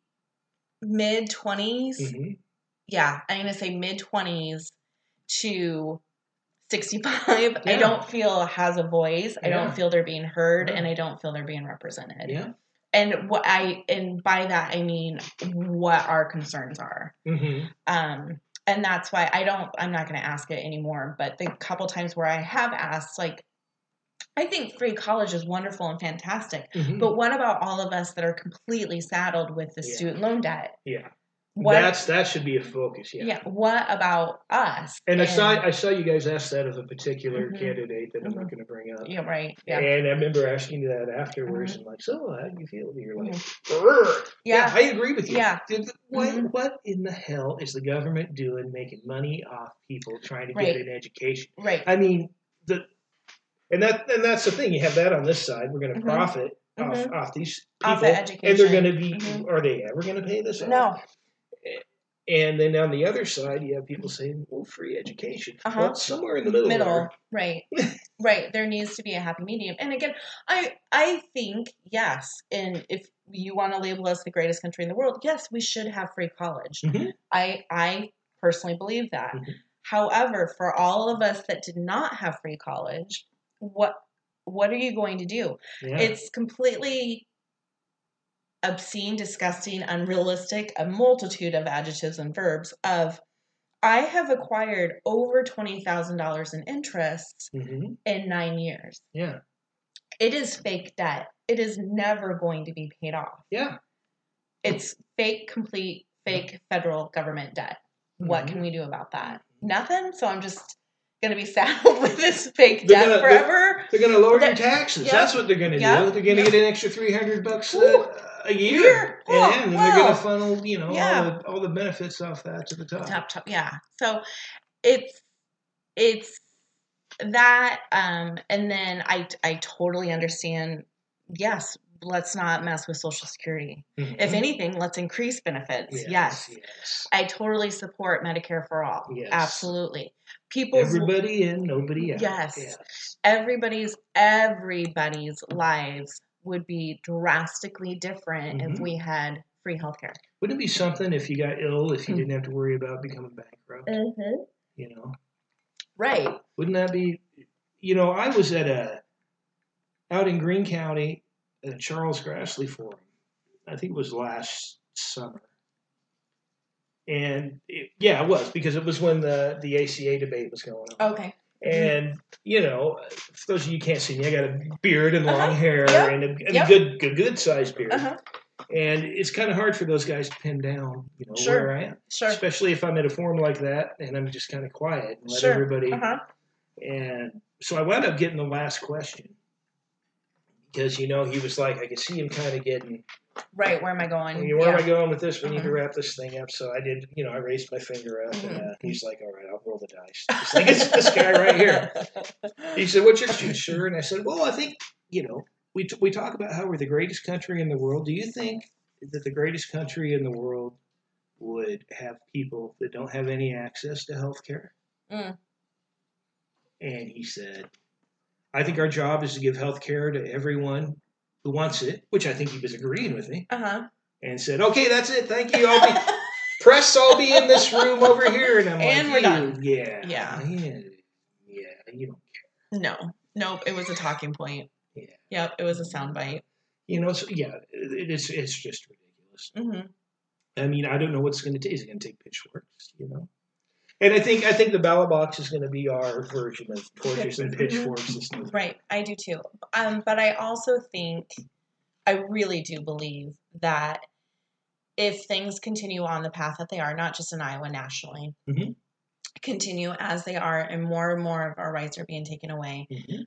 A: mid-20s. Mm-hmm. Yeah, I'm going to say mid-20s to 65. Yeah. I don't feel has a voice. I don't feel they're being heard, and I don't feel they're being represented. Yeah. And by that I mean what our concerns are. Mm-hmm. And that's why I'm not going to ask it anymore. But the couple times where I have asked, like, I think free college is wonderful and fantastic. Mm-hmm. But what about all of us that are completely saddled with the student loan debt?
B: Yeah. That should be a focus. Yeah.
A: Yeah. What about us?
B: And I saw you guys ask that of a particular candidate that I'm not going to bring up.
A: Yeah. Right. Yeah.
B: And I remember asking you that afterwards, and like, so how do you feel? And you're like, yeah, I agree with you. Yeah. What in the hell is the government doing, making money off people trying to get an education? Right. I mean, and that's the thing. You have that on this side. We're going to profit off these people,
A: off education,
B: and they're going to be. Are they ever going to pay this off?
A: No.
B: And then on the other side, you have people saying, well, free education. Well, somewhere in the middle.
A: Right. Right. There needs to be a happy medium. And again, I think, yes, and if you want to label us the greatest country in the world, yes, we should have free college. Mm-hmm. I personally believe that. Mm-hmm. However, for all of us that did not have free college, what are you going to do? Yeah. It's completely obscene, disgusting, unrealistic, a multitude of adjectives and verbs of, I have acquired over $20,000 in interest in 9 years. Yeah. It is fake debt. It is never going to be paid off. Yeah. It's fake federal government debt. What can we do about that? Nothing. So I'm just going to be saddled with this fake debt forever.
B: They're going to lower your taxes. Yep. That's what they're going to do. They're going to get an extra $300 a year. And they're going to funnel, all the benefits off that to the top.
A: Yeah. So it's that, and then I totally understand. Yes, let's not mess with Social Security. Mm-hmm. If anything, let's increase benefits. Yes. I totally support Medicare for all. Yes. Absolutely.
B: Everybody in, nobody out.
A: Yes. Everybody's lives would be drastically different if we had free healthcare.
B: Wouldn't it be something if you got ill, if you didn't have to worry about becoming bankrupt? Mm-hmm.
A: Right.
B: Wouldn't that be, I was out in Greene County at Charles Grassley Forum. I think it was last summer. And it was because it was when the ACA debate was going on. Okay. And, for those of you who can't see me, I got a beard and long hair and a good sized beard. Uh-huh. And it's kind of hard for those guys to pin down, where I am. Sure. Especially if I'm at a forum like that and I'm just kind of quiet and let everybody. Uh-huh. And so I wound up getting the last question. Because, he was like, I could see him kind of getting...
A: Right, where am I going?
B: Where am I going with this? We need to wrap this thing up. So I did, I raised my finger up, and he's like, all right, I'll roll the dice. It's like, it's this guy right here. He said, what's your choice, sir? And I said, well, I think, we talk about how we're the greatest country in the world. Do you think that the greatest country in the world would have people that don't have any access to health care? Mm. And he said, I think our job is to give health care to everyone who wants it, which I think he was agreeing with me. Uh-huh. And said, okay, that's it. Thank you. I'll be in this room over here. And I'm
A: we're done.
B: Yeah. You don't care.
A: No, it was a talking point. Yeah. Yep, it was a soundbite.
B: It's just ridiculous. Mm-hmm. I mean, I don't know what's going to take. Is it going to take pitchforks, And I think the ballot box is going to be our version of torches and pitchforks.
A: Right, I do too. But I also think, I really do believe that if things continue on the path that they are, not just in Iowa, nationally, continue as they are, and more of our rights are being taken away,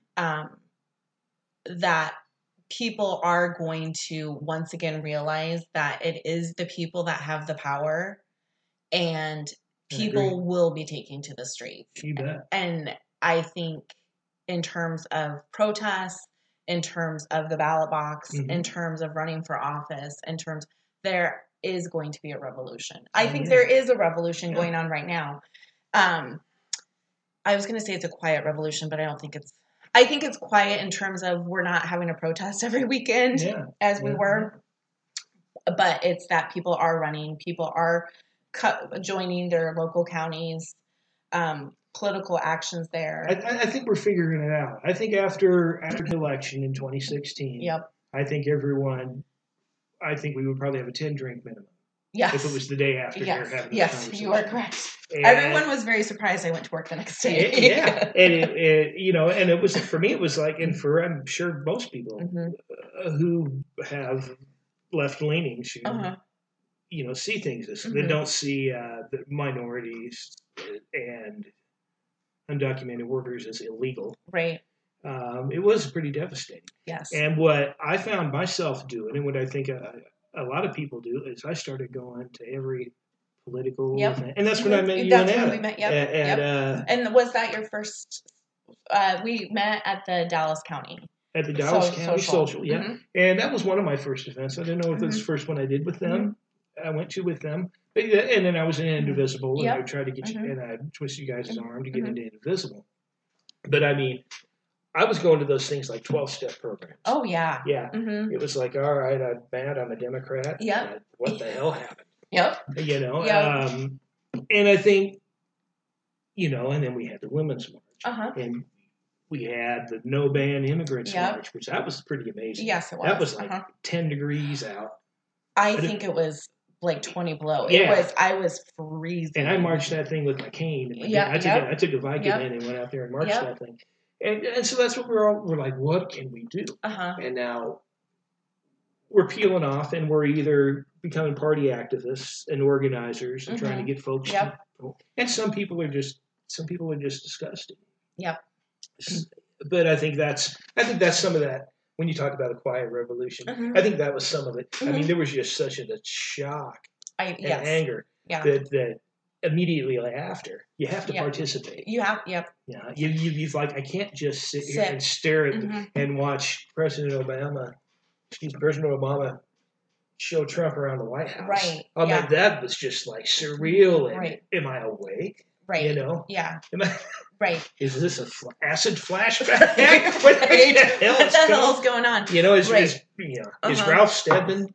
A: that people are going to once again realize that it is the people that have the power, and people will be taking to the streets.
B: You bet.
A: And I think in terms of protests, in terms of the ballot box, in terms of running for office, there is going to be a revolution. I think there is a revolution going on right now. I was going to say it's a quiet revolution, but I don't think it's. I think it's quiet in terms of we're not having a protest every weekend as we were. But it's that people are running, people are joining their local counties, political actions there.
B: I think we're figuring it out. I think after the election in 2016, I think we would probably have a 10-drink minimum.
A: Yes.
B: If it was the day after they're having the
A: conversation. Yes, you are correct. And everyone was very surprised I went to work the next day.
B: Yeah. And and it was, for me, it was like, and for, I'm sure most people who have left leanings, who, see things as, they don't see the minorities and undocumented workers as illegal.
A: Right.
B: It was pretty devastating.
A: Yes.
B: And what I found myself doing, and what I think a lot of people do, is I started going to every political event. And that's when I met you and Adam.
A: We met, and was that your first? We met at the Dallas County.
B: At the Dallas County Social, And that was one of my first events. I didn't know if it was the first one I did with them. I went to with them. But, and then I was in Indivisible, and I tried to get you, and I twisted you guys' arm to get into Indivisible. But I mean, I was going to those things like 12-step programs.
A: Oh, yeah.
B: Yeah. It was like, all right, I'm mad, I'm a Democrat.
A: Yeah.
B: What the hell happened?
A: Yep.
B: And I think, and then we had the Women's March. And we had the No Ban Immigrants March, which that was pretty amazing.
A: Yes, it was.
B: That was like 10 degrees out.
A: I think it was like 20 below. I was freezing.
B: And I marched that thing with my cane. I took a Vicodin and went out there and marched that thing. And so that's what we're like, what can we do? And now we're peeling off, and we're either becoming party activists and organizers and trying to get folks and some people are just disgusted.
A: Yep.
B: But I think that's some of that. When you talk about a quiet revolution, I think that was some of it. I mean, there was just such a shock and anger that immediately after you have to participate.
A: You have,
B: you've like, I can't just sit here and stare at and watch President Obama show Trump around the White House.
A: Right.
B: I mean, that was just like surreal. And am I awake?
A: Right.
B: Yeah.
A: Right.
B: Is this a acid flashback? What the
A: hell's going on?
B: Is Ralph Steadman,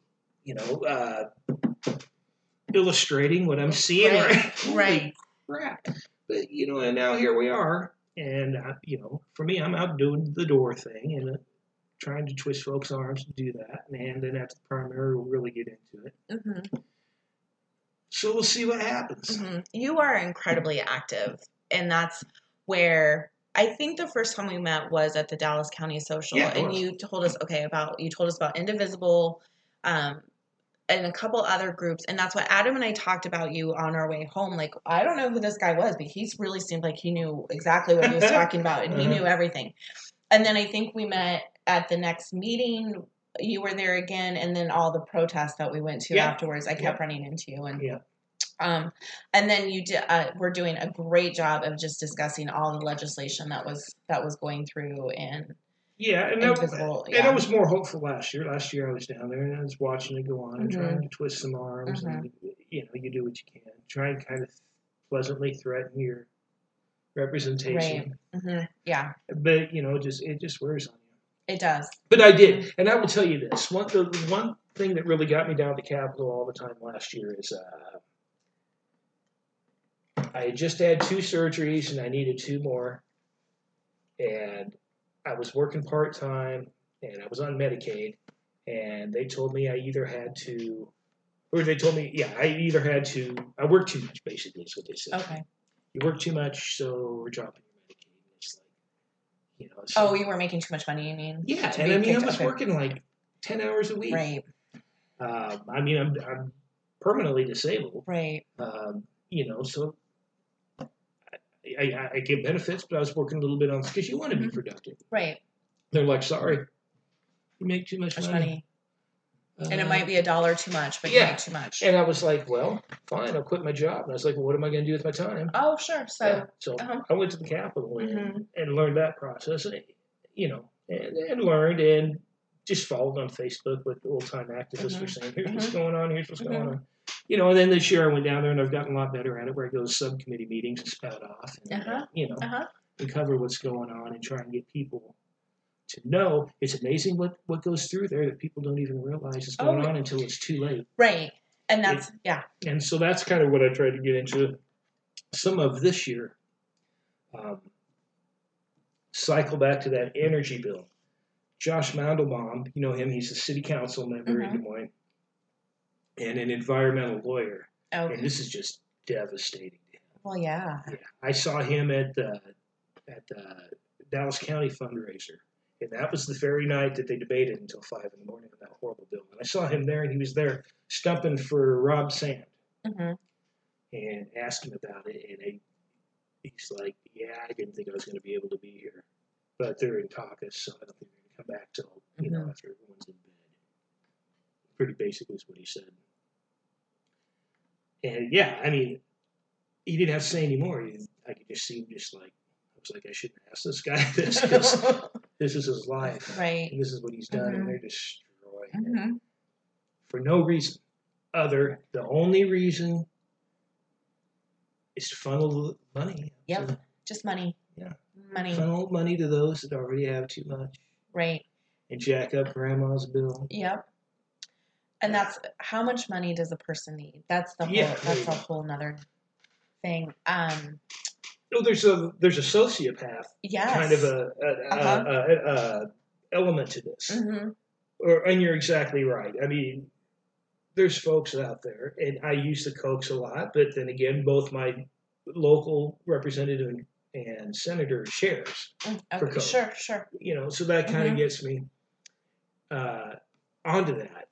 B: illustrating what I'm seeing? Right. Crap. But and now here we are, and for me, I'm out doing the door thing and trying to twist folks' arms to do that, and then after the primary, we'll really get into it. So we'll see what happens.
A: You are incredibly active, and that's where I think the first time we met was at the Dallas County Social, and you told us about Indivisible, and a couple other groups, and that's what Adam and I talked about you on our way home. Like, I don't know who this guy was, but he really seemed like he knew exactly what he was talking about, and he knew everything. And then I think we met at the next meeting. You were there again, and then all the protests that we went to afterwards, I kept running into you. And and then you did. We're doing a great job of just discussing all the legislation that was going through and
B: and I was more hopeful last year. Last year I was down there and I was watching it go on and trying to twist some arms and you do what you can, try and kind of pleasantly threaten your representation.
A: Right. Yeah.
B: But it just wears on you.
A: It does.
B: But I did, and I will tell you this: the one thing that really got me down to the Capitol all the time last year is I had just had 2 surgeries and I needed 2 more, and I was working part-time and I was on Medicaid, and they told me I worked too much, basically is what they said.
A: Okay.
B: You work too much, so we're dropping your Medicaid. It's like,
A: so, you were making too much money, you mean?
B: Yeah, and I was working like 10 hours a week.
A: Right.
B: I'm permanently disabled.
A: Right.
B: So I get benefits, but I was working a little bit on because you want to be productive.
A: Right.
B: They're like, sorry, you make too much money.
A: And it might be $1 too much, but you make too much.
B: And I was like, well, fine, I'll quit my job. And I was like, well, what am I going to do with my time?
A: Oh, sure. So,
B: I went to the Capitol and learned that process, and learned and just followed on Facebook what old-time activists were saying. Here's what's going on. Here's what's going on. and then this year I went down there and I've gotten a lot better at it, where I go to subcommittee meetings and spout off, and, and cover what's going on and try and get people to know. It's amazing what goes through there that people don't even realize is going on until it's too late.
A: Right. And that's,
B: And so that's kind of what I tried to get into some of this year. Cycle back to that energy bill. Josh Mandelbaum, you know him, he's a city council member in Des Moines and an environmental lawyer. Okay. And this is just devastating to him.
A: Well, yeah.
B: I saw him at the Dallas County fundraiser. And that was the very night that they debated until 5 in the morning on that horrible bill. And I saw him there, and he was there stumping for Rob Sand. And asked him about it, and he's like, "Yeah, I didn't think I was going to be able to be here, but they're in caucus, so I don't think they're going to come back till after everyone's in bed." Pretty basically is what he said. And I mean, he didn't have to say any more. I could just see him just like, I was like, I shouldn't ask this guy this, because this is his life,
A: right?
B: And this is what he's done, and they're destroying it for no reason the only reason is to funnel money.
A: Yep, just money.
B: Yeah,
A: money.
B: Funnel money to those that already have too much.
A: Right.
B: And jack up grandma's bill.
A: Yep. And that's how much money does a person need? That's the whole. That's a whole nother thing.
B: There's a sociopath.
A: Yes.
B: Kind of a element to this. And you're exactly right. I mean, there's folks out there, and I use the Cokes a lot, but then again, both my local representative and senator shares for Coke.
A: Sure.
B: So that kind of gets me onto that.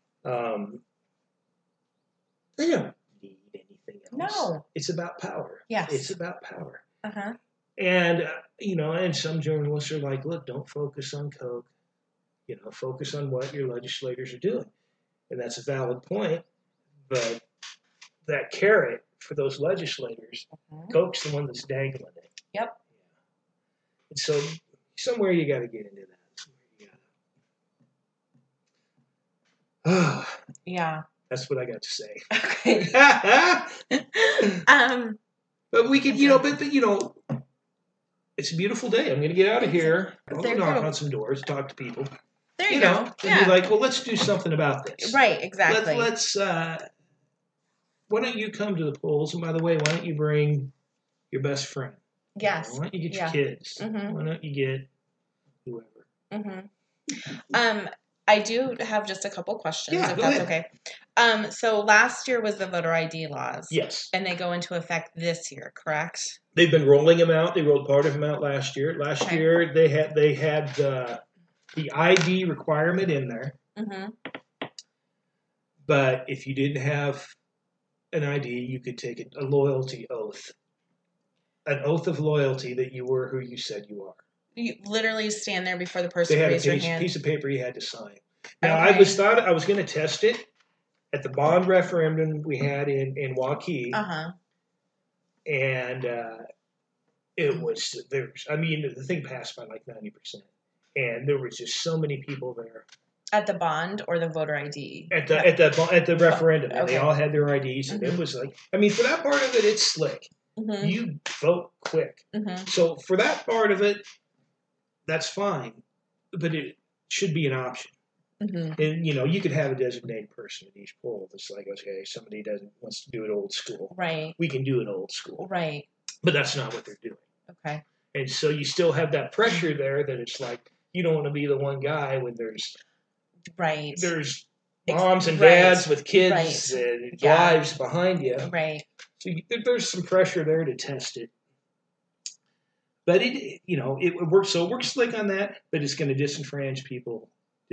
B: They don't need anything else.
A: No.
B: It's about power.
A: Yes.
B: It's about power. And, and some journalists are like, look, don't focus on Coke. Focus on what your legislators are doing. And that's a valid point. But that carrot for those legislators, Coke's the one that's dangling it.
A: Yep.
B: And so somewhere you got to get into that.
A: Yeah.
B: That's what I got to say.
A: Okay.
B: But we could, it's a beautiful day. I'm going to get out of here. I'll go knock on some doors, talk to people.
A: There you go.
B: And be like, well, let's do something about this.
A: Right, exactly.
B: Let's why don't you come to the polls? And by the way, why don't you bring your best friend?
A: Yes.
B: Why don't you get your kids? Why don't you get whoever?
A: I do have just a couple questions, if that's okay. So last year was the voter ID laws.
B: Yes.
A: And they go into effect this year, correct?
B: They've been rolling them out. They rolled part of them out last year. Last year they had the ID requirement in there. But if you didn't have an ID, you could take a loyalty oath. An oath of loyalty that you were who you said you are. You
A: literally stand there before the person raise your hand. They had a
B: piece of paper you had to sign. Now, I was going to test it at the bond referendum we had in Waukee. And it was, the thing passed by like 90%. And there was just so many people there.
A: At the bond or the voter ID?
B: At the referendum. And they all had their IDs. And it was like, for that part of it, it's slick. You vote quick. So for that part of it, that's fine. But it should be an option. And, you could have a designated person at each poll. It's like, okay, somebody wants to do it old school.
A: Right.
B: We can do it old school.
A: Right.
B: But that's not what they're doing.
A: Okay.
B: And so you still have that pressure there that it's like, you don't want to be the one guy when there's moms and dads with kids and wives behind you.
A: Right.
B: So there's some pressure there to test it. But it works. So it works slick on that, but it's going to disenfranchise people.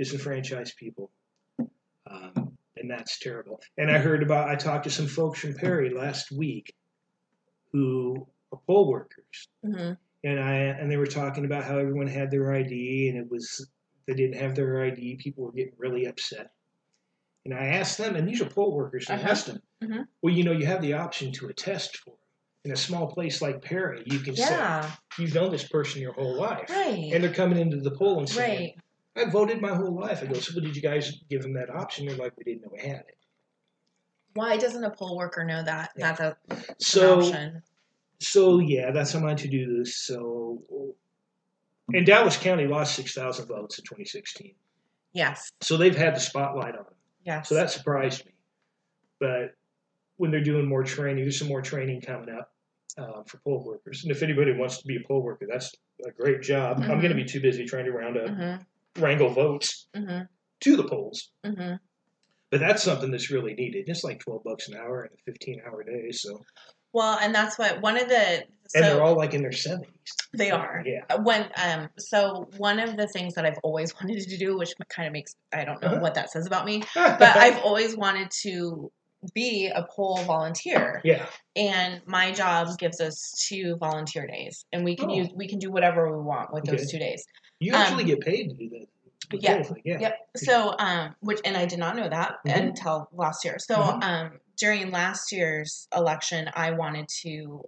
B: And that's terrible. And I talked to some folks from Perry last week who are poll workers. And they were talking about how everyone had their ID, and they didn't have their ID. People were getting really upset. And I asked them, and these are poll workers, and I asked them, well, you have the option to attest for them. In a small place like Perry, you can say, you've known this person your whole life.
A: Right.
B: And they're coming into the poll and saying, I voted my whole life. I go, so did you guys give them that option? They're like, we didn't know we had it.
A: Why doesn't a poll worker know that?
B: Yeah.
A: That's an option.
B: So yeah, that's on my to-do list. So, and Dallas County lost 6,000 votes in 2016.
A: Yes.
B: So they've had the spotlight on them.
A: Yes.
B: So that surprised me. But when they're doing more training, there's some more training coming up for poll workers. And if anybody wants to be a poll worker, that's a great job. I'm going to be too busy trying to wrangle votes to the polls. But that's something that's really needed. It's like $12 an hour and a 15-hour day. So.
A: Well, and that's what one of the.
B: And they're all like in their 70s.
A: They are.
B: Yeah.
A: So one of the things that I've always wanted to do, which kind of makes, I don't know what that says about me, but I've always wanted to be a poll volunteer.
B: Yeah.
A: And my job gives us 2 volunteer days, and we can do whatever we want with those 2 days.
B: You actually get paid to do that.
A: Yeah. Yep. So, and I did not know that until last year. So, during last year's election, I wanted to,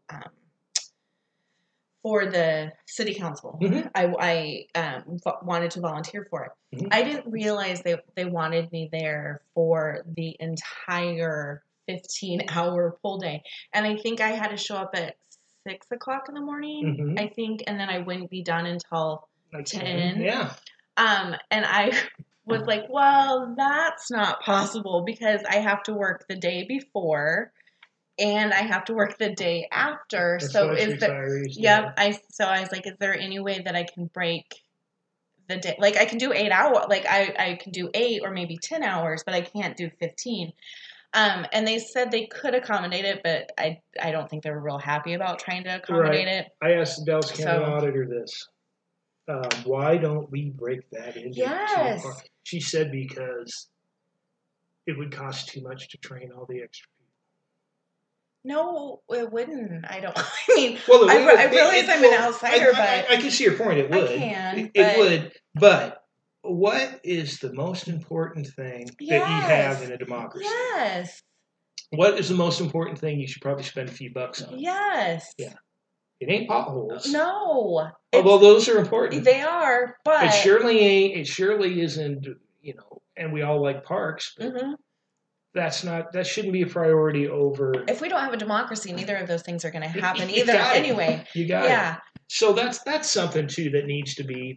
A: for the city council, I wanted to volunteer for it. I didn't realize they wanted me there for the entire 15-hour poll day. And I think I had to show up at 6 o'clock in the morning, I think, and then I wouldn't be done until 10.
B: Yeah.
A: And I was like, well, that's not possible because I have to work the day before and I have to work the day after.
B: That's
A: so is
B: there?
A: Yep. I was like, is there any way that I can break the day? Like I can do 8 hours, like I can do 8 or maybe 10 hours, but I can't do 15. And they said they could accommodate it, but I don't think they were real happy about trying to accommodate it.
B: I asked the Dallas County auditor this. Why don't we break that into 2 parts? She said because it would cost too much to train all the extra people.
A: No, it wouldn't. I don't. I mean, I realize I'm an outsider, but
B: I can see your point. It would.
A: I can.
B: It would. But what is the most important thing that you have in a democracy?
A: Yes.
B: What is the most important thing you should probably spend a few bucks on?
A: Yes.
B: Yeah. It ain't potholes.
A: No.
B: Although those are important.
A: They are, but
B: it surely ain't. It surely isn't. And we all like parks. But that shouldn't be a priority over.
A: If we don't have a democracy, neither of those things are going to happen either. Anyway.
B: You got it. So that's something too that needs to be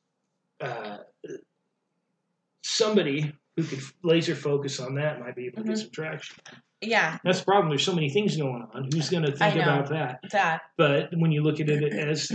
B: somebody who could laser focus on that might be able to get some traction.
A: Yeah.
B: That's the problem. There's so many things going on. Who's going to think about that?
A: But
B: when you look at it as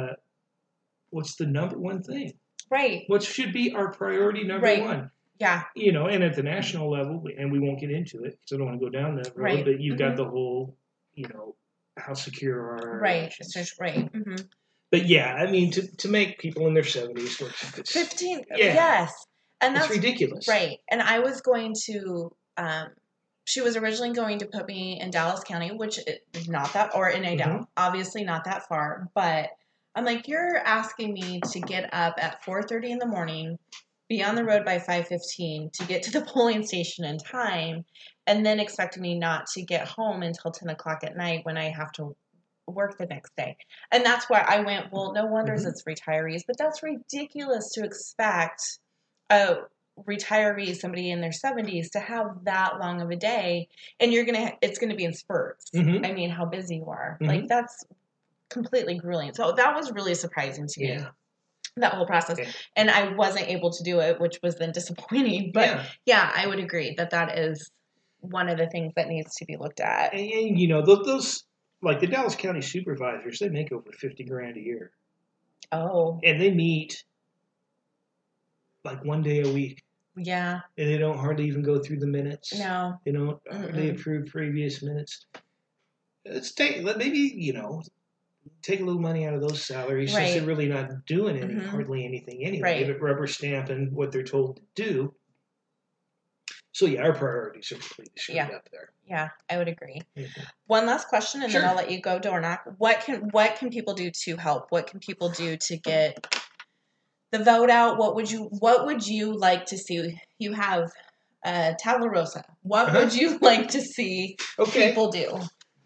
B: what's the number one thing?
A: Right.
B: What should be our priority number one?
A: Yeah.
B: And at the national level, and we won't get into it because I don't want to go down that road, but you've got the whole, how secure are our elections.
A: Right.
B: But yeah, I mean, to make people in their 70s work
A: 15. Yes. And that's
B: ridiculous.
A: Right. And I was going to, she was originally going to put me in Dallas County, which is not that, or in Adel, obviously not that far. But I'm like, you're asking me to get up at 4:30 in the morning, be on the road by 5:15 to get to the polling station in time, and then expecting me not to get home until 10 o'clock at night when I have to work the next day. And that's why I went, well, no wonders it's retirees, but that's ridiculous to expect a retiree, somebody in their 70s, to have that long of a day, and it's going to be in spurts. I mean, how busy you are. Like, that's completely grueling. So that was really surprising to me. That whole process. And I wasn't able to do it, which was then disappointing. But yeah, I would agree that is one of the things that needs to be looked at.
B: And those like the Dallas County supervisors, they make over $50,000 a year.
A: Oh.
B: And they meet like one day a week.
A: Yeah.
B: And they don't hardly even go through the minutes.
A: No.
B: They don't hardly approve previous minutes. Take a little money out of those salaries since they're really not doing hardly anything anyway. But rubber stamping what they're told to do. So yeah, our priorities are completely screwed up there.
A: Yeah, I would agree. One last question, and then I'll let you go, Dornock. What can people do to help? What can people do to get the vote out? What would you like to see? You have Tavarosa. What would you like to see people do?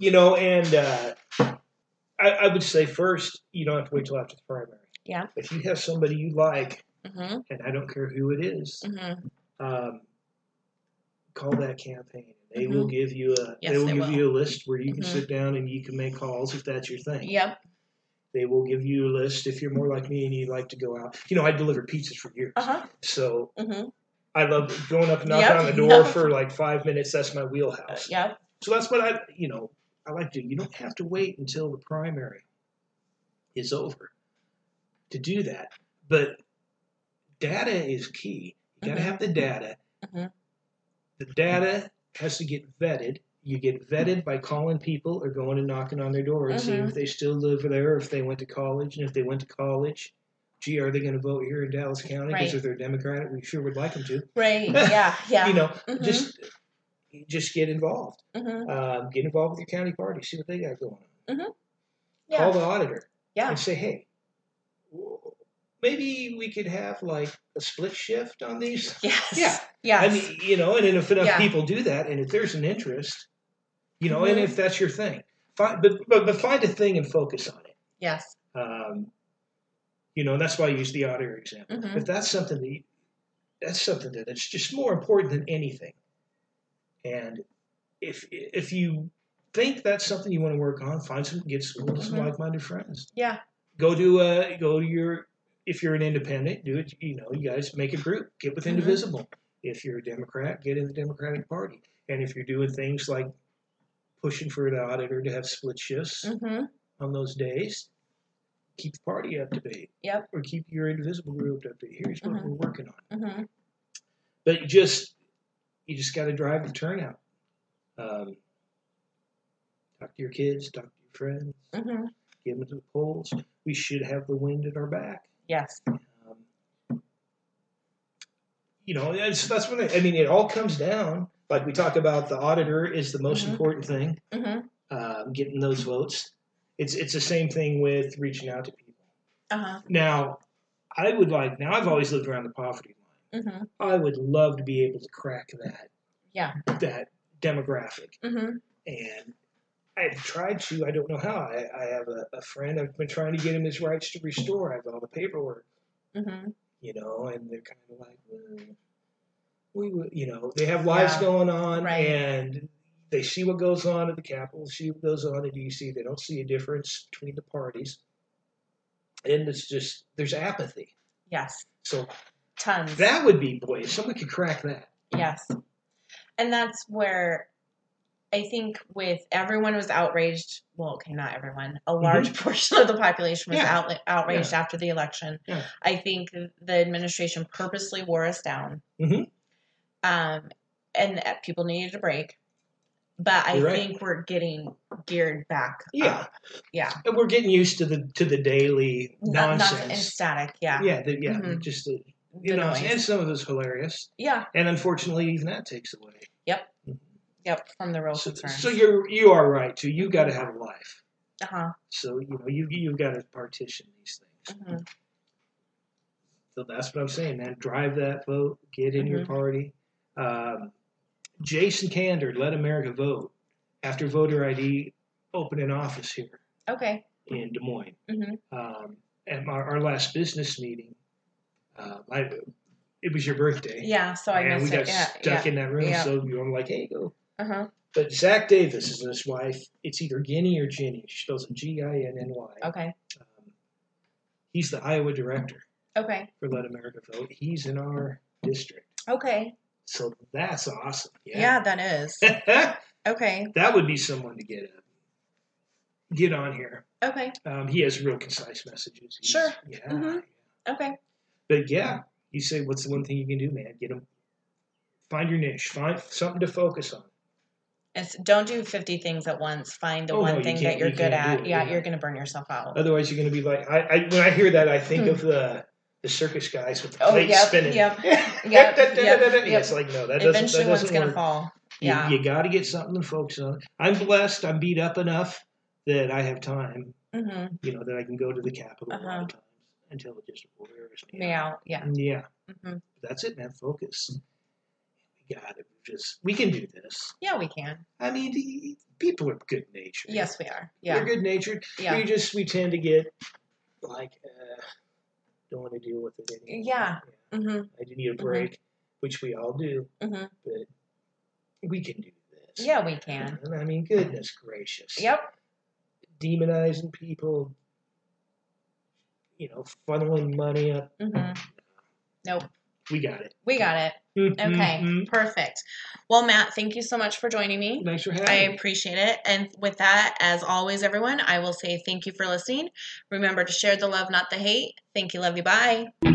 B: And I would say first, you don't have to wait till after the primary.
A: Yeah.
B: If you have somebody you like, and I don't care who it is, call that campaign They will give you a list where you can sit down and you can make calls if that's your thing.
A: Yep.
B: They will give you a list if you're more like me and you like to go out. I delivered pizzas for years. So I love going up and knocking on the door for like 5 minutes. That's my wheelhouse.
A: Yep.
B: So that's what I like to do. You don't have to wait until the primary is over to do that. But data is key. You got to have the data. The data has to get vetted. You get vetted by calling people or going and knocking on their door and seeing if they still live there, or if they went to college. And if they went to college, gee, are they going to vote here in Dallas County? Because if they're Democratic, we sure would like them to.
A: Right. Yeah. Yeah.
B: Just get involved. Get involved with your county party. See what they got going on.
A: Yeah.
B: Call the auditor.
A: Yeah.
B: And say, hey, maybe we could have like a split shift on these.
A: Yes.
B: Yeah.
A: Yes.
B: I mean, and if enough people do that, and if there's an interest, and if that's your thing, but find a thing and focus on it.
A: Yes.
B: That's why I use the auditor example. If that's something that it's just more important than anything. And if you think that's something you want to work on, get some like-minded friends.
A: Yeah.
B: Go to your, if you're an independent, do it. You guys make a group. Get with Indivisible. If you're a Democrat, get in the Democratic Party. And if you're doing things like pushing for the auditor to have split shifts on those days, keep the party up to date.
A: Yep.
B: Or keep your Indivisible group up to date. Here's what we're working on. But you just got to drive the turnout. Talk to your kids. Talk to your friends. Get them to the polls. We should have the wind at our back.
A: Yes.
B: That's what it all comes down. Like we talk about, the auditor is the most important thing. Getting those votes. It's the same thing with reaching out to people. Now, I've always lived around the poverty line. I would love to be able to crack that.
A: Yeah.
B: That demographic. And I've tried to. I don't know how. I have a friend. I've been trying to get him his rights to restore. I have all the paperwork. And they're kind of like, well, they have lives going on, and they see what goes on at the Capitol, see what goes on in D.C. They don't see a difference between the parties, and it's just there's apathy.
A: Yes.
B: So
A: tons.
B: That would be, boy, if someone could crack that.
A: Yes, and that's where I think with everyone was outraged. Well, okay, not everyone. A large portion of the population was outraged after the election. Yeah. I think the administration purposely wore us down. And people needed a break. But I think we're getting geared back up. Yeah.
B: And we're getting used to the daily nonsense.
A: And static, yeah.
B: Just and some of it's hilarious.
A: Yeah.
B: And unfortunately, even that takes away.
A: Yep. Yep, from the real concerns.
B: So you are right too. You got to have a life. So you've got to partition these things. So that's what I'm saying, man. Drive that vote. Get in your party. Jason Kander, Let America Vote, after voter ID opened an office here.
A: Okay.
B: In Des Moines. At our last business meeting, it was your birthday.
A: Yeah, so I missed it.
B: We got stuck in that room, so I'm like, hey, go. But Zach Davis and his wife, it's either Ginny or Ginny. She spells it Ginnny.
A: Okay.
B: He's the Iowa director.
A: Okay.
B: For Let America Vote. He's in our district.
A: Okay.
B: So that's awesome.
A: Yeah, that is. Okay.
B: That would be someone to get on here.
A: Okay.
B: He has real concise messages.
A: Sure.
B: Yeah.
A: Okay.
B: But you say, what's the one thing you can do, man? Find your niche. Find something to focus on.
A: Don't do 50 things at once. Find the one thing that you're good at. You're going to burn yourself out.
B: Otherwise, you're going to be like, when I hear that, I think of the circus guys with the plates spinning. It's like, no, that doesn't
A: Eventually one's going to
B: work.
A: fall.
B: You got to get something to focus on. I'm blessed. I'm beat up enough that I have time, that I can go to the Capitol a lot of times until it just wears me out. Yeah. That's it, man. Focus. We can do this.
A: Yeah, we can.
B: I mean, people are good natured.
A: Yes, we are. Yeah.
B: They're good natured. Yeah. We tend to get like, don't want to deal with it anymore.
A: Yeah.
B: I do need a break, which we all do. But we can do this.
A: Yeah, we can.
B: I mean, goodness gracious.
A: Yep.
B: Demonizing people, funneling money up.
A: Mm-hmm. Nope.
B: We got it.
A: We got it. Okay, perfect. Well, Matt, thank you so much for joining me.
B: Thanks for having me.
A: I appreciate it. And with that, as always, everyone, I will say thank you for listening. Remember to share the love, not the hate. Thank you, love you, bye.